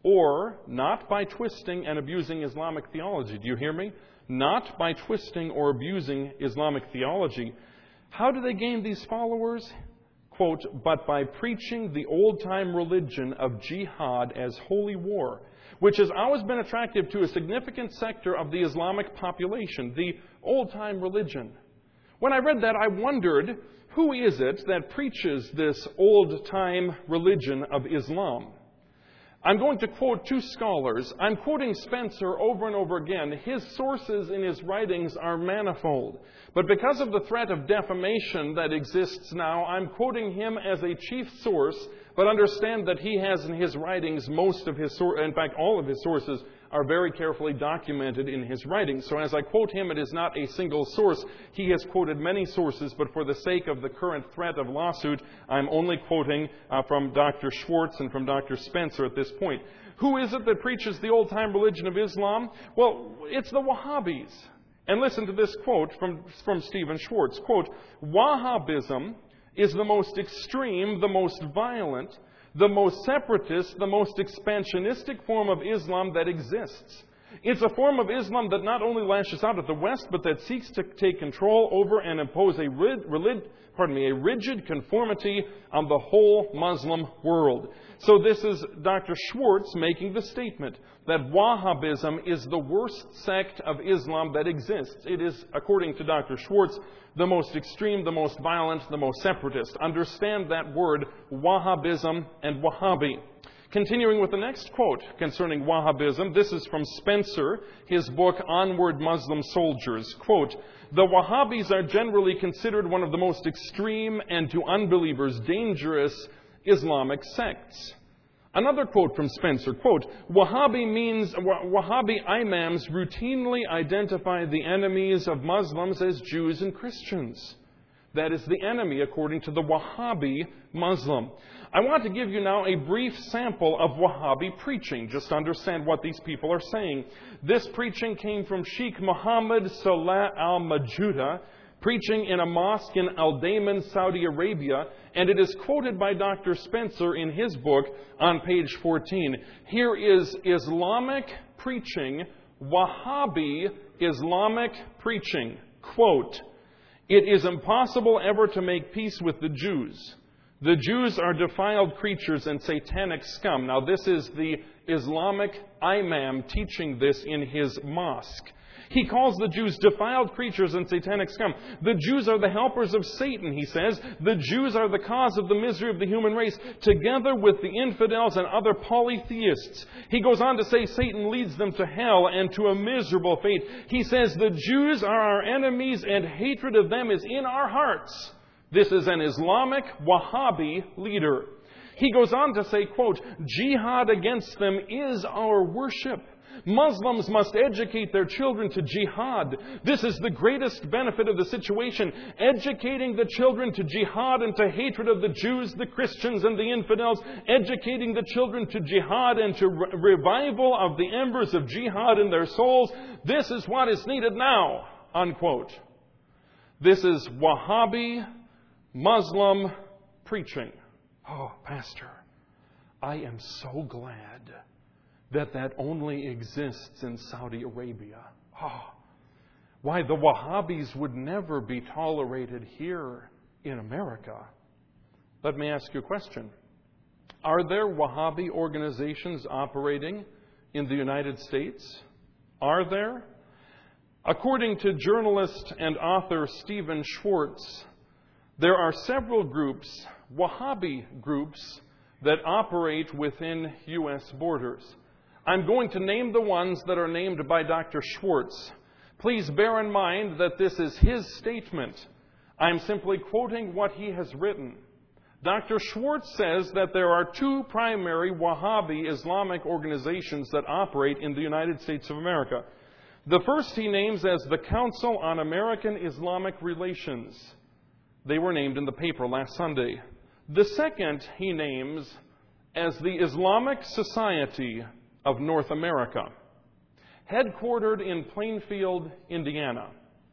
or not by twisting and abusing Islamic theology." Do you hear me? Not by twisting or abusing Islamic theology. How do they gain these followers? Quote, "But by preaching the old-time religion of jihad as holy war, which has always been attractive to a significant sector of the Islamic population," the old-time religion. When I read that, I wondered, who is it that preaches this old-time religion of Islam? I'm going to quote two scholars. I'm quoting Spencer over and over again. His sources in his writings are manifold. But because of the threat of defamation that exists now, I'm quoting him as a chief source, but understand that he has in his writings most of his, in fact, all of his sources are very carefully documented in his writings. So as I quote him, it is not a single source. He has quoted many sources, but for the sake of the current threat of lawsuit, I'm only quoting uh, from Doctor Schwartz and from Doctor Spencer at this point. Who is it that preaches the old-time religion of Islam? Well, it's the Wahhabis. And listen to this quote from, from Stephen Schwartz. Quote, "Wahhabism is the most extreme, the most violent, the most separatist, the most expansionistic form of Islam that exists. It's a form of Islam that not only lashes out at the West, but that seeks to take control over and impose a, rid, relig, pardon me, a rigid conformity on the whole Muslim world." So this is Doctor Schwartz making the statement that Wahhabism is the worst sect of Islam that exists. It is, according to Doctor Schwartz, the most extreme, the most violent, the most separatist. Understand that word, Wahhabism and Wahhabi. Continuing with the next quote concerning Wahhabism, this is from Spencer, his book, Onward Muslim Soldiers. Quote, "The Wahhabis are generally considered one of the most extreme and to unbelievers dangerous Islamic sects." Another quote from Spencer, quote, Wahhabi means, Wahhabi imams routinely identify the enemies of Muslims as Jews and Christians. That is the enemy, according to the Wahhabi Muslim. I want to give you now a brief sample of Wahhabi preaching, just to understand what these people are saying. This preaching came from Sheikh Muhammad Salah al-Majuda, preaching in a mosque in Al-Dayman, Saudi Arabia, and it is quoted by Doctor Spencer in his book on page fourteen. Here is Islamic preaching, Wahhabi Islamic preaching. Quote, "It is impossible ever to make peace with the Jews. The Jews are defiled creatures and satanic scum." Now, this is the Islamic imam teaching this in his mosque. He calls the Jews defiled creatures and satanic scum. The Jews are the helpers of Satan, he says. The Jews are the cause of the misery of the human race, together with the infidels and other polytheists. He goes on to say Satan leads them to hell and to a miserable fate. He says the Jews are our enemies and hatred of them is in our hearts. This is an Islamic Wahhabi leader. He goes on to say, quote, "Jihad against them is our worship. Muslims must educate their children to jihad. This is the greatest benefit of the situation, educating the children to jihad and to hatred of the Jews, the Christians, and the infidels, educating the children to jihad and to re- revival of the embers of jihad in their souls. This is what is needed now," unquote. This is Wahhabi Muslim preaching. Oh, Pastor, I am so glad that that only exists in Saudi Arabia. Oh, why, the Wahhabis would never be tolerated here in America. Let me ask you a question. Are there Wahhabi organizations operating in the United States? Are there? According to journalist and author Stephen Schwartz, there are several groups, Wahhabi groups, that operate within U S borders. I'm going to name the ones that are named by Doctor Schwartz. Please bear in mind that this is his statement. I'm simply quoting what he has written. Doctor Schwartz says that there are two primary Wahhabi Islamic organizations that operate in the United States of America. The first he names as the Council on American Islamic Relations. They were named in the paper last Sunday. The second he names as the Islamic Society of North America, headquartered in Plainfield, Indiana.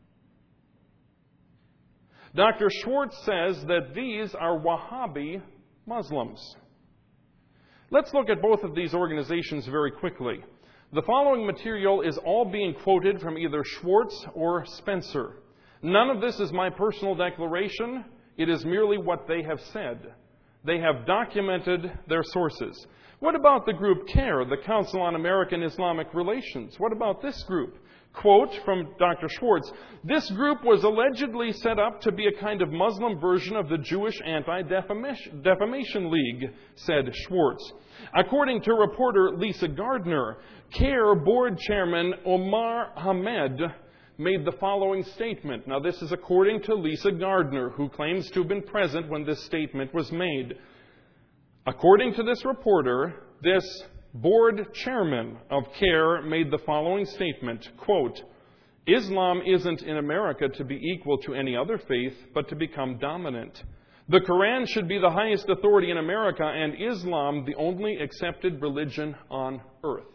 Doctor Schwartz says that these are Wahhabi Muslims. Let's look at both of these organizations very quickly. The following material is all being quoted from either Schwartz or Spencer. None of this is my personal declaration. It is merely what they have said. They have documented their sources. What about the group CARE, the Council on American Islamic Relations? What about this group? Quote from Doctor Schwartz, "This group was allegedly set up to be a kind of Muslim version of the Jewish Anti-Defamation League," said Schwartz. According to reporter Lisa Gardner, CARE board chairman Omar Hamed made the following statement. Now, this is according to Lisa Gardner, who claims to have been present when this statement was made. According to this reporter, this board chairman of CARE made the following statement, quote, "Islam isn't in America to be equal to any other faith, but to become dominant. The Quran should be the highest authority in America and Islam the only accepted religion on earth."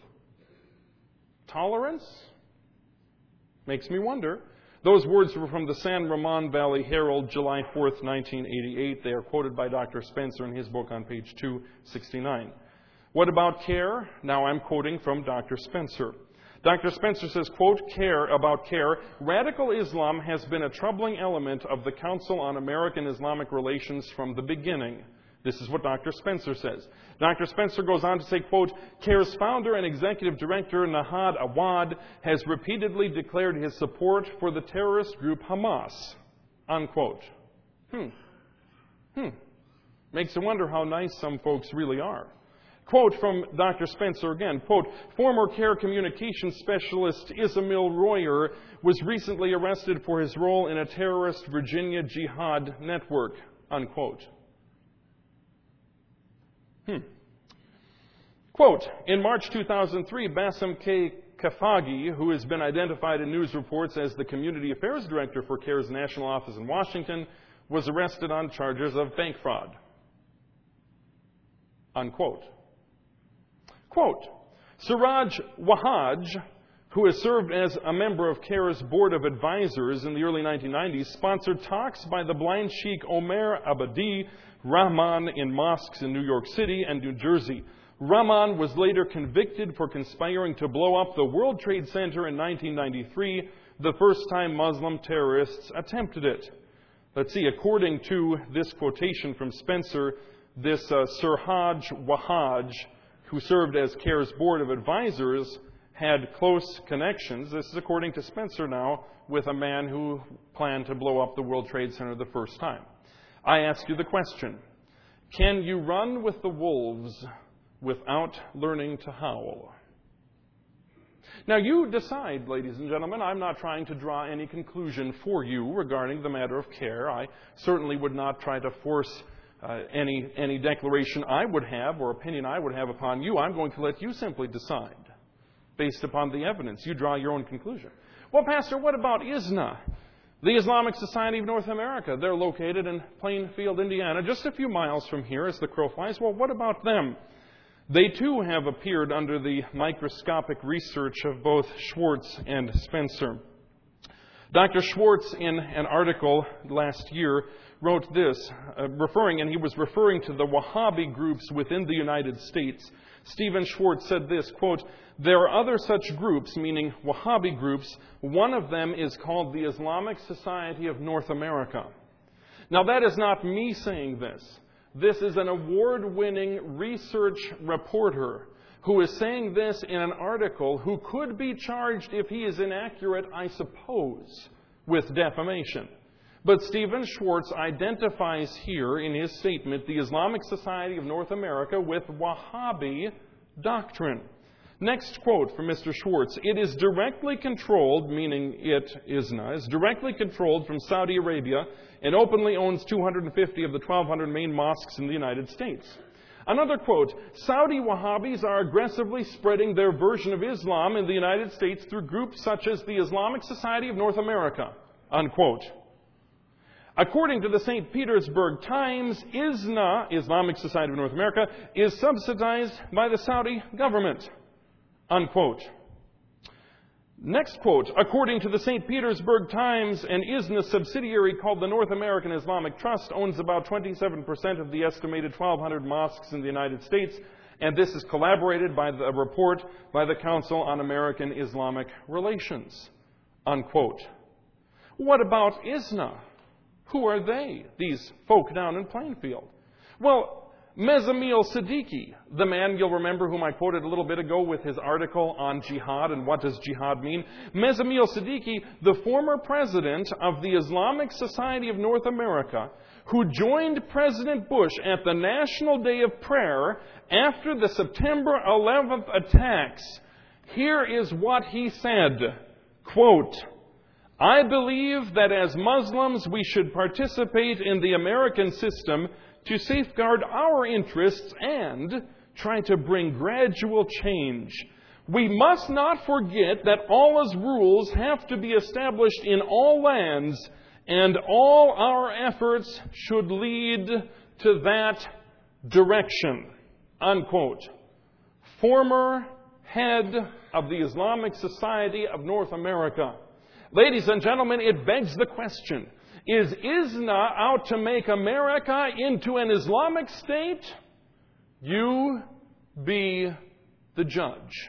Tolerance? Makes me wonder. Those words were from the San Ramon Valley Herald, July fourth, nineteen eighty-eight. They are quoted by Doctor Spencer in his book on page two sixty-nine. What about CARE? Now I'm quoting from Doctor Spencer. Doctor Spencer says, quote, "CARE, about CARE, radical Islam has been a troubling element of the Council on American Islamic Relations from the beginning." This is what Doctor Spencer says. Doctor Spencer goes on to say, quote, "CARE's founder and executive director, Nahad Awad, has repeatedly declared his support for the terrorist group Hamas," unquote. Hmm. Hmm. Makes you wonder how nice some folks really are. Quote from Doctor Spencer again, quote, "Former CARE communications specialist Ismail Royer was recently arrested for his role in a terrorist Virginia jihad network," unquote. Hmm. Quote, "In March two thousand three, Bassem K. Khafagi, who has been identified in news reports as the Community Affairs Director for CARE's national office in Washington, was arrested on charges of bank fraud." Unquote. Quote, "Siraj Wahaj, who has served as a member of CARE's Board of Advisors in the early nineteen nineties, sponsored talks by the blind sheikh Omer Abadi Rahman in mosques in New York City and New Jersey. Rahman was later convicted for conspiring to blow up the World Trade Center in nineteen ninety-three, the first time Muslim terrorists attempted it. Let's see, according to this quotation from Spencer, this uh, Sirhaj Wahaj, who served as CARE's board of advisors, had close connections, this is according to Spencer now, with a man who planned to blow up the World Trade Center the first time. I ask you the question, can you run with the wolves without learning to howl? Now you decide, ladies and gentlemen. I'm not trying to draw any conclusion for you regarding the matter of CARE. I certainly would not try to force uh, any, any declaration I would have or opinion I would have upon you. I'm going to let you simply decide based upon the evidence. You draw your own conclusion. Well, Pastor, what about I S N A, the Islamic Society of North America? They're located in Plainfield, Indiana, just a few miles from here as the crow flies. Well, what about them? They too have appeared under the microscopic research of both Schwartz and Spencer. Doctor Schwartz, in an article last year, wrote this, uh, referring, and he was referring to the Wahhabi groups within the United States. Stephen Schwartz said this, quote, "There are other such groups," meaning Wahhabi groups. "One of them is called the Islamic Society of North America." Now, that is not me saying this. This is an award-winning research reporter who is saying this in an article, who could be charged, if he is inaccurate, I suppose, with defamation. But Stephen Schwartz identifies here in his statement the Islamic Society of North America with Wahhabi doctrine. Next quote from Mister Schwartz. "It is directly controlled," meaning it, I S N A, is directly controlled from Saudi Arabia and openly owns two hundred fifty of the twelve hundred main mosques in the United States. Another quote, "Saudi Wahhabis are aggressively spreading their version of Islam in the United States through groups such as the Islamic Society of North America." Unquote. According to the Saint Petersburg Times, I S N A, Islamic Society of North America, is subsidized by the Saudi government. Unquote. Next quote, "According to the Saint Petersburg Times, an I S N A subsidiary called the North American Islamic Trust owns about twenty-seven percent of the estimated twelve hundred mosques in the United States, and this is corroborated by the report by the Council on American Islamic Relations." Unquote. What about I S N A? Who are they, these folk down in Plainfield? Well, Mezamil Siddiqui, the man you'll remember whom I quoted a little bit ago with his article on jihad and what does jihad mean. Mezamil Siddiqui, the former president of the Islamic Society of North America, who joined President Bush at the National Day of Prayer after the September eleventh attacks. Here is what he said, quote, "I believe that as Muslims we should participate in the American system to safeguard our interests and try to bring gradual change. We must not forget that Allah's rules have to be established in all lands, and all our efforts should lead to that direction." Unquote. Former head of the Islamic Society of North America. Ladies and gentlemen, it begs the question, is I S N A out to make America into an Islamic state? You be the judge.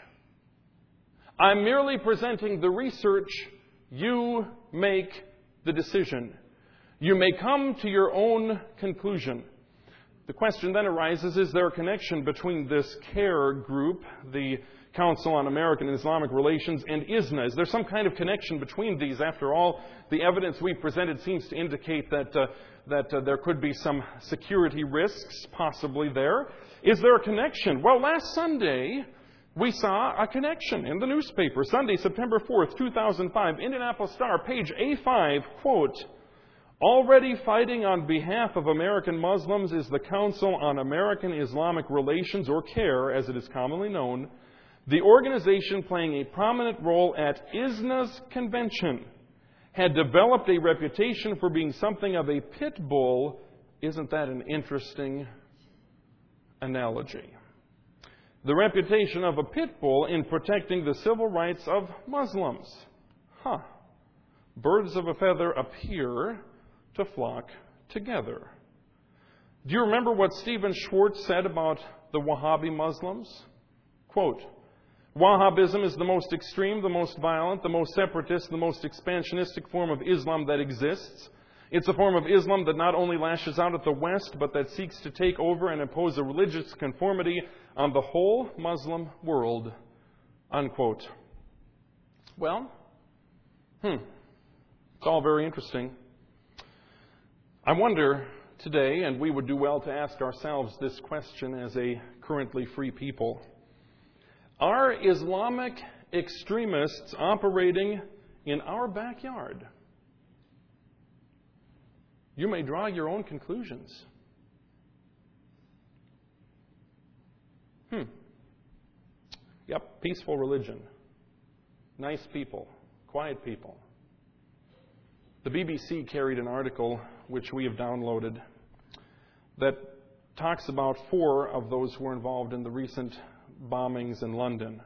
I'm merely presenting the research. You make the decision. You may come to your own conclusion. The question then arises, is there a connection between this CARE group, the Council on American and Islamic Relations, and I S N A? Is there some kind of connection between these? After all, the evidence we presented seems to indicate that, uh, that uh, there could be some security risks possibly there. Is there a connection? Well, last Sunday, we saw a connection in the newspaper. Sunday, September fourth, two thousand five, Indianapolis Star, page A five, quote, "Already fighting on behalf of American Muslims is the Council on American Islamic Relations, or CARE as it is commonly known. The organization, playing a prominent role at I S N A's convention, had developed a reputation for being something of a pit bull." Isn't that an interesting analogy? The reputation of a pit bull in protecting the civil rights of Muslims. Huh. Birds of a feather appear to flock together. Do you remember what Stephen Schwartz said about the Wahhabi Muslims? Quote, Wahhabism is the most extreme, the most violent, the most separatist, the most expansionistic form of Islam that exists. It's a form of Islam that not only lashes out at the West, but that seeks to take over and impose a religious conformity on the whole Muslim world. Unquote. Well, hmm, it's all very interesting. I wonder today, and we would do well to ask ourselves this question as a currently free people, are Islamic extremists operating in our backyard? You may draw your own conclusions. Hmm. Yep, peaceful religion. Nice people. Quiet people. The B B C carried an article, which we have downloaded, that talks about four of those who were involved in the recent bombings in London.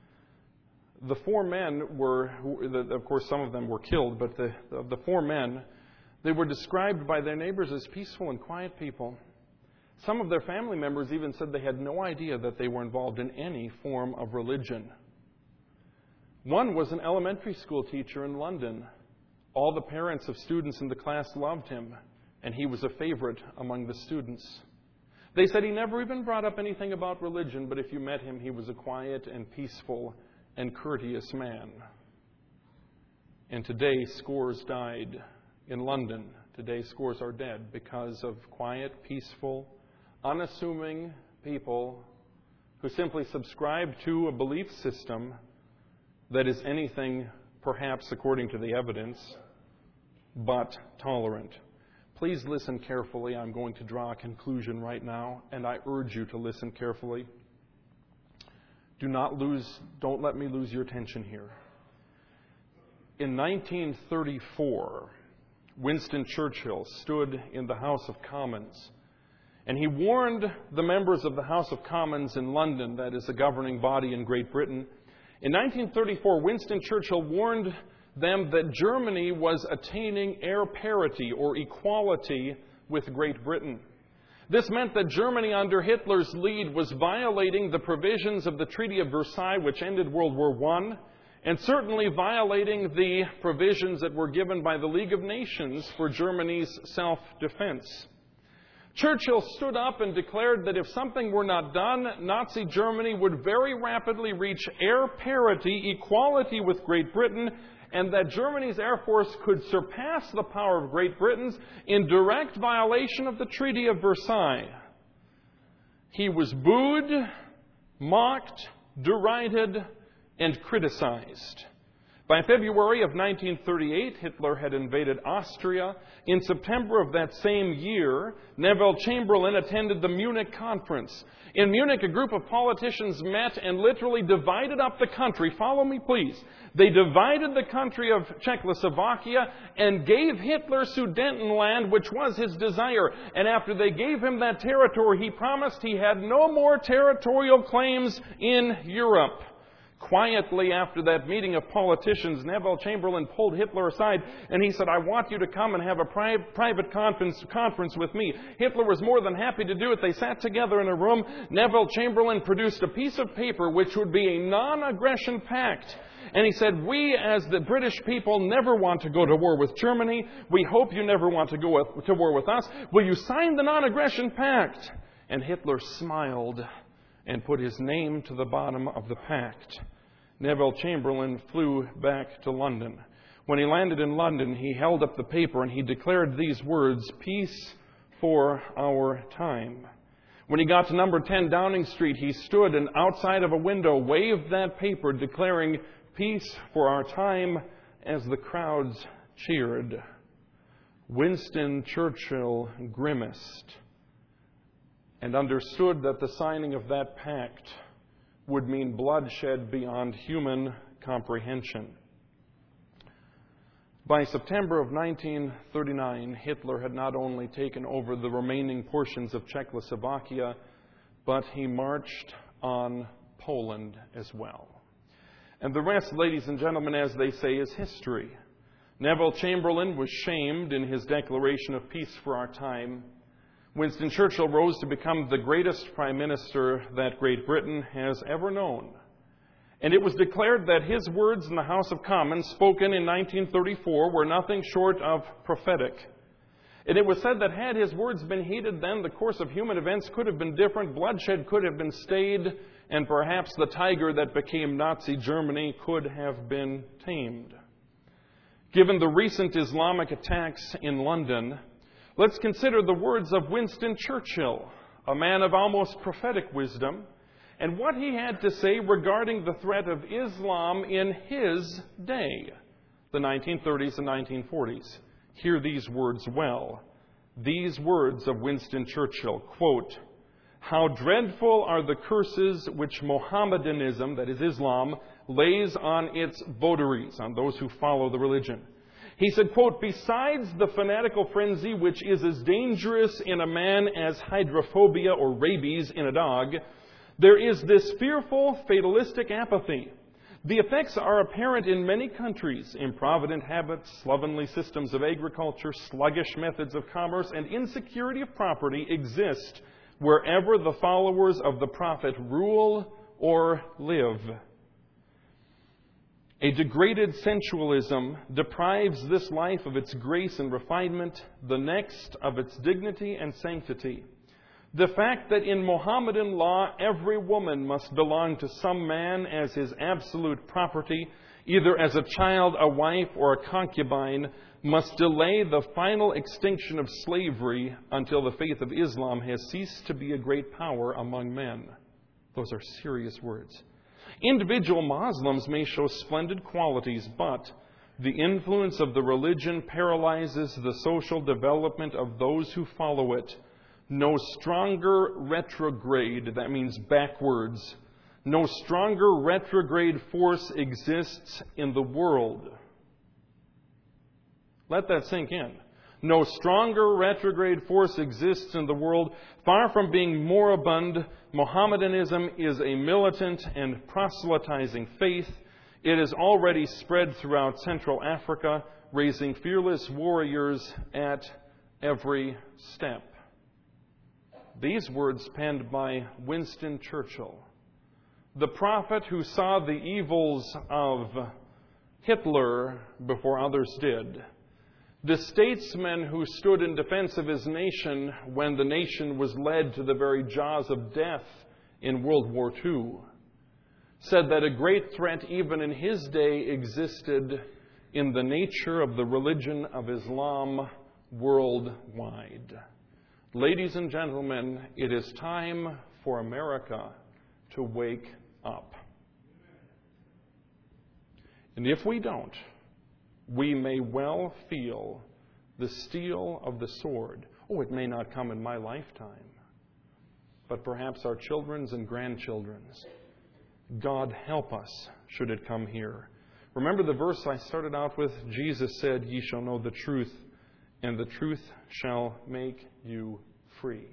The four men were, of course some of them were killed, but the, the four men, they were described by their neighbors as peaceful and quiet people. Some of their family members even said they had no idea that they were involved in any form of religion. One was an elementary school teacher in London. All the parents of students in the class loved him, and he was a favorite among the students. They said he never even brought up anything about religion, but if you met him, he was a quiet and peaceful and courteous man. And today, scores died in London. Today, scores are dead because of quiet, peaceful, unassuming people who simply subscribe to a belief system that is anything, perhaps according to the evidence, but tolerant. Please listen carefully. I'm going to draw a conclusion right now, and I urge you to listen carefully. Do not lose, don't let me lose your attention here. In nineteen thirty-four, Winston Churchill stood in the House of Commons, and he warned the members of the House of Commons in London, that is a governing body in Great Britain. In nineteen thirty-four, Winston Churchill warned them that Germany was attaining air parity or equality with Great Britain. This meant that Germany under Hitler's lead was violating the provisions of the Treaty of Versailles, which ended World War One, and certainly violating the provisions that were given by the League of Nations for Germany's self-defense. Churchill stood up and declared that if something were not done, Nazi Germany would very rapidly reach air parity, equality with Great Britain, and that Germany's Air Force could surpass the power of Great Britain's in direct violation of the Treaty of Versailles. He was booed, mocked, derided, and criticized. By February of nineteen thirty-eight, Hitler had invaded Austria. In September of that same year, Neville Chamberlain attended the Munich Conference. In Munich, a group of politicians met and literally divided up the country. Follow me, please. They divided the country of Czechoslovakia and gave Hitler Sudetenland, which was his desire. And after they gave him that territory, he promised he had no more territorial claims in Europe. Quietly after that meeting of politicians, Neville Chamberlain pulled Hitler aside and he said, I want you to come and have a pri- private conference, conference with me. Hitler was more than happy to do it. They sat together in a room. Neville Chamberlain produced a piece of paper which would be a non-aggression pact. And he said, we as the British people never want to go to war with Germany. We hope you never want to go with, to war with us. Will you sign the non-aggression pact? And Hitler smiled and put his name to the bottom of the pact. Neville Chamberlain flew back to London. When he landed in London, he held up the paper and he declared these words, peace for our time. When he got to number ten Downing Street, he stood and outside of a window waved that paper declaring peace for our time as the crowds cheered. Winston Churchill grimaced and understood that the signing of that pact would mean bloodshed beyond human comprehension. By September of nineteen thirty-nine, Hitler had not only taken over the remaining portions of Czechoslovakia, but he marched on Poland as well. And the rest, ladies and gentlemen, as they say, is history. Neville Chamberlain was shamed in his declaration of peace for our time. Winston Churchill rose to become the greatest prime minister that Great Britain has ever known. And it was declared that his words in the House of Commons, spoken in nineteen thirty-four, were nothing short of prophetic. And it was said that had his words been heeded then, the course of human events could have been different, bloodshed could have been stayed, and perhaps the tiger that became Nazi Germany could have been tamed. Given the recent Islamic attacks in London, let's consider the words of Winston Churchill, a man of almost prophetic wisdom, and what he had to say regarding the threat of Islam in his day, the nineteen thirties and nineteen forties. Hear these words well. These words of Winston Churchill, quote, "How dreadful are the curses which Mohammedanism," that is Islam, "lays on its votaries," on those who follow the religion. He said, quote, "Besides the fanatical frenzy which is as dangerous in a man as hydrophobia or rabies in a dog, there is this fearful fatalistic apathy. The effects are apparent in many countries. Improvident habits, slovenly systems of agriculture, sluggish methods of commerce, and insecurity of property exist wherever the followers of the prophet rule or live. A degraded sensualism deprives this life of its grace and refinement, the next of its dignity and sanctity. The fact that in Mohammedan law every woman must belong to some man as his absolute property, either as a child, a wife, or a concubine, must delay the final extinction of slavery until the faith of Islam has ceased to be a great power among men." Those are serious words. Individual Muslims may show splendid qualities, but the influence of the religion paralyzes the social development of those who follow it. No stronger retrograde, that means backwards, no stronger retrograde force exists in the world. Let that sink in. No stronger retrograde force exists in the world. Far from being moribund, Mohammedanism is a militant and proselytizing faith. It is already spread throughout Central Africa, raising fearless warriors at every step. These words penned by Winston Churchill, the prophet who saw the evils of Hitler before others did, the statesman who stood in defense of his nation when the nation was led to the very jaws of death in World War Two, said that a great threat even in his day existed in the nature of the religion of Islam worldwide. Ladies and gentlemen, it is time for America to wake up. And if we don't, we may well feel the steel of the sword. Oh, it may not come in my lifetime, but perhaps our children's and grandchildren's. God help us should it come here. Remember the verse I started out with? Jesus said, "Ye shall know the truth, and the truth shall make you free."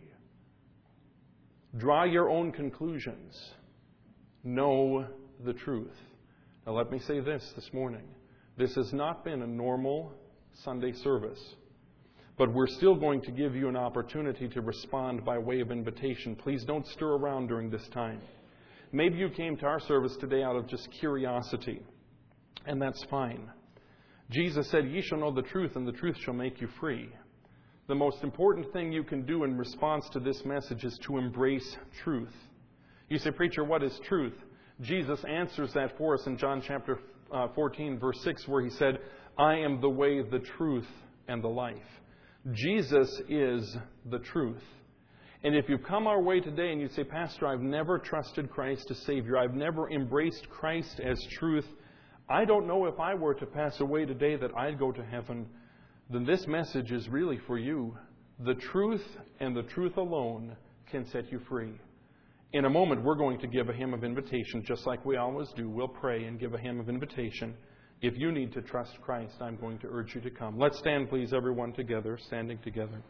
Draw your own conclusions. Know the truth. Now let me say this this morning. This has not been a normal Sunday service, but we're still going to give you an opportunity to respond by way of invitation. Please don't stir around during this time. Maybe you came to our service today out of just curiosity, and that's fine. Jesus said, "Ye shall know the truth, and the truth shall make you free." The most important thing you can do in response to this message is to embrace truth. You say, "Preacher, what is truth?" Jesus answers that for us in John chapter fourteen, verse six, where he said, "I am the way, the truth, and the life." Jesus is the truth. And if you come our way today and you say, "Pastor, I've never trusted Christ as Savior. I've never embraced Christ as truth. I don't know if I were to pass away today that I'd go to heaven," then this message is really for you. The truth and the truth alone can set you free. In a moment, we're going to give a hymn of invitation, just like we always do. We'll pray and give a hymn of invitation. If you need to trust Christ, I'm going to urge you to come. Let's stand, please, everyone together, standing together.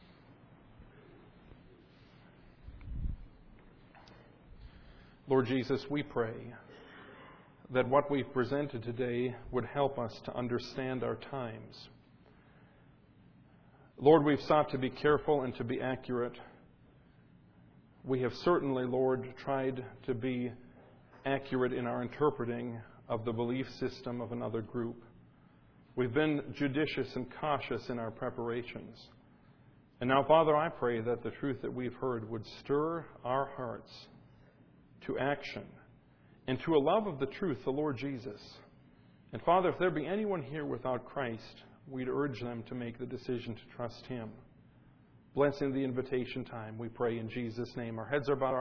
Lord Jesus, we pray that what we've presented today would help us to understand our times. Lord, we've sought to be careful and to be accurate. We have certainly, Lord, tried to be accurate in our interpreting of the belief system of another group. We've been judicious and cautious in our preparations. And now, Father, I pray that the truth that we've heard would stir our hearts to action and to a love of the truth, the Lord Jesus. And Father, if there be anyone here without Christ, we'd urge them to make the decision to trust Him. Blessing the invitation time, we pray in Jesus' name. Our heads are bowed.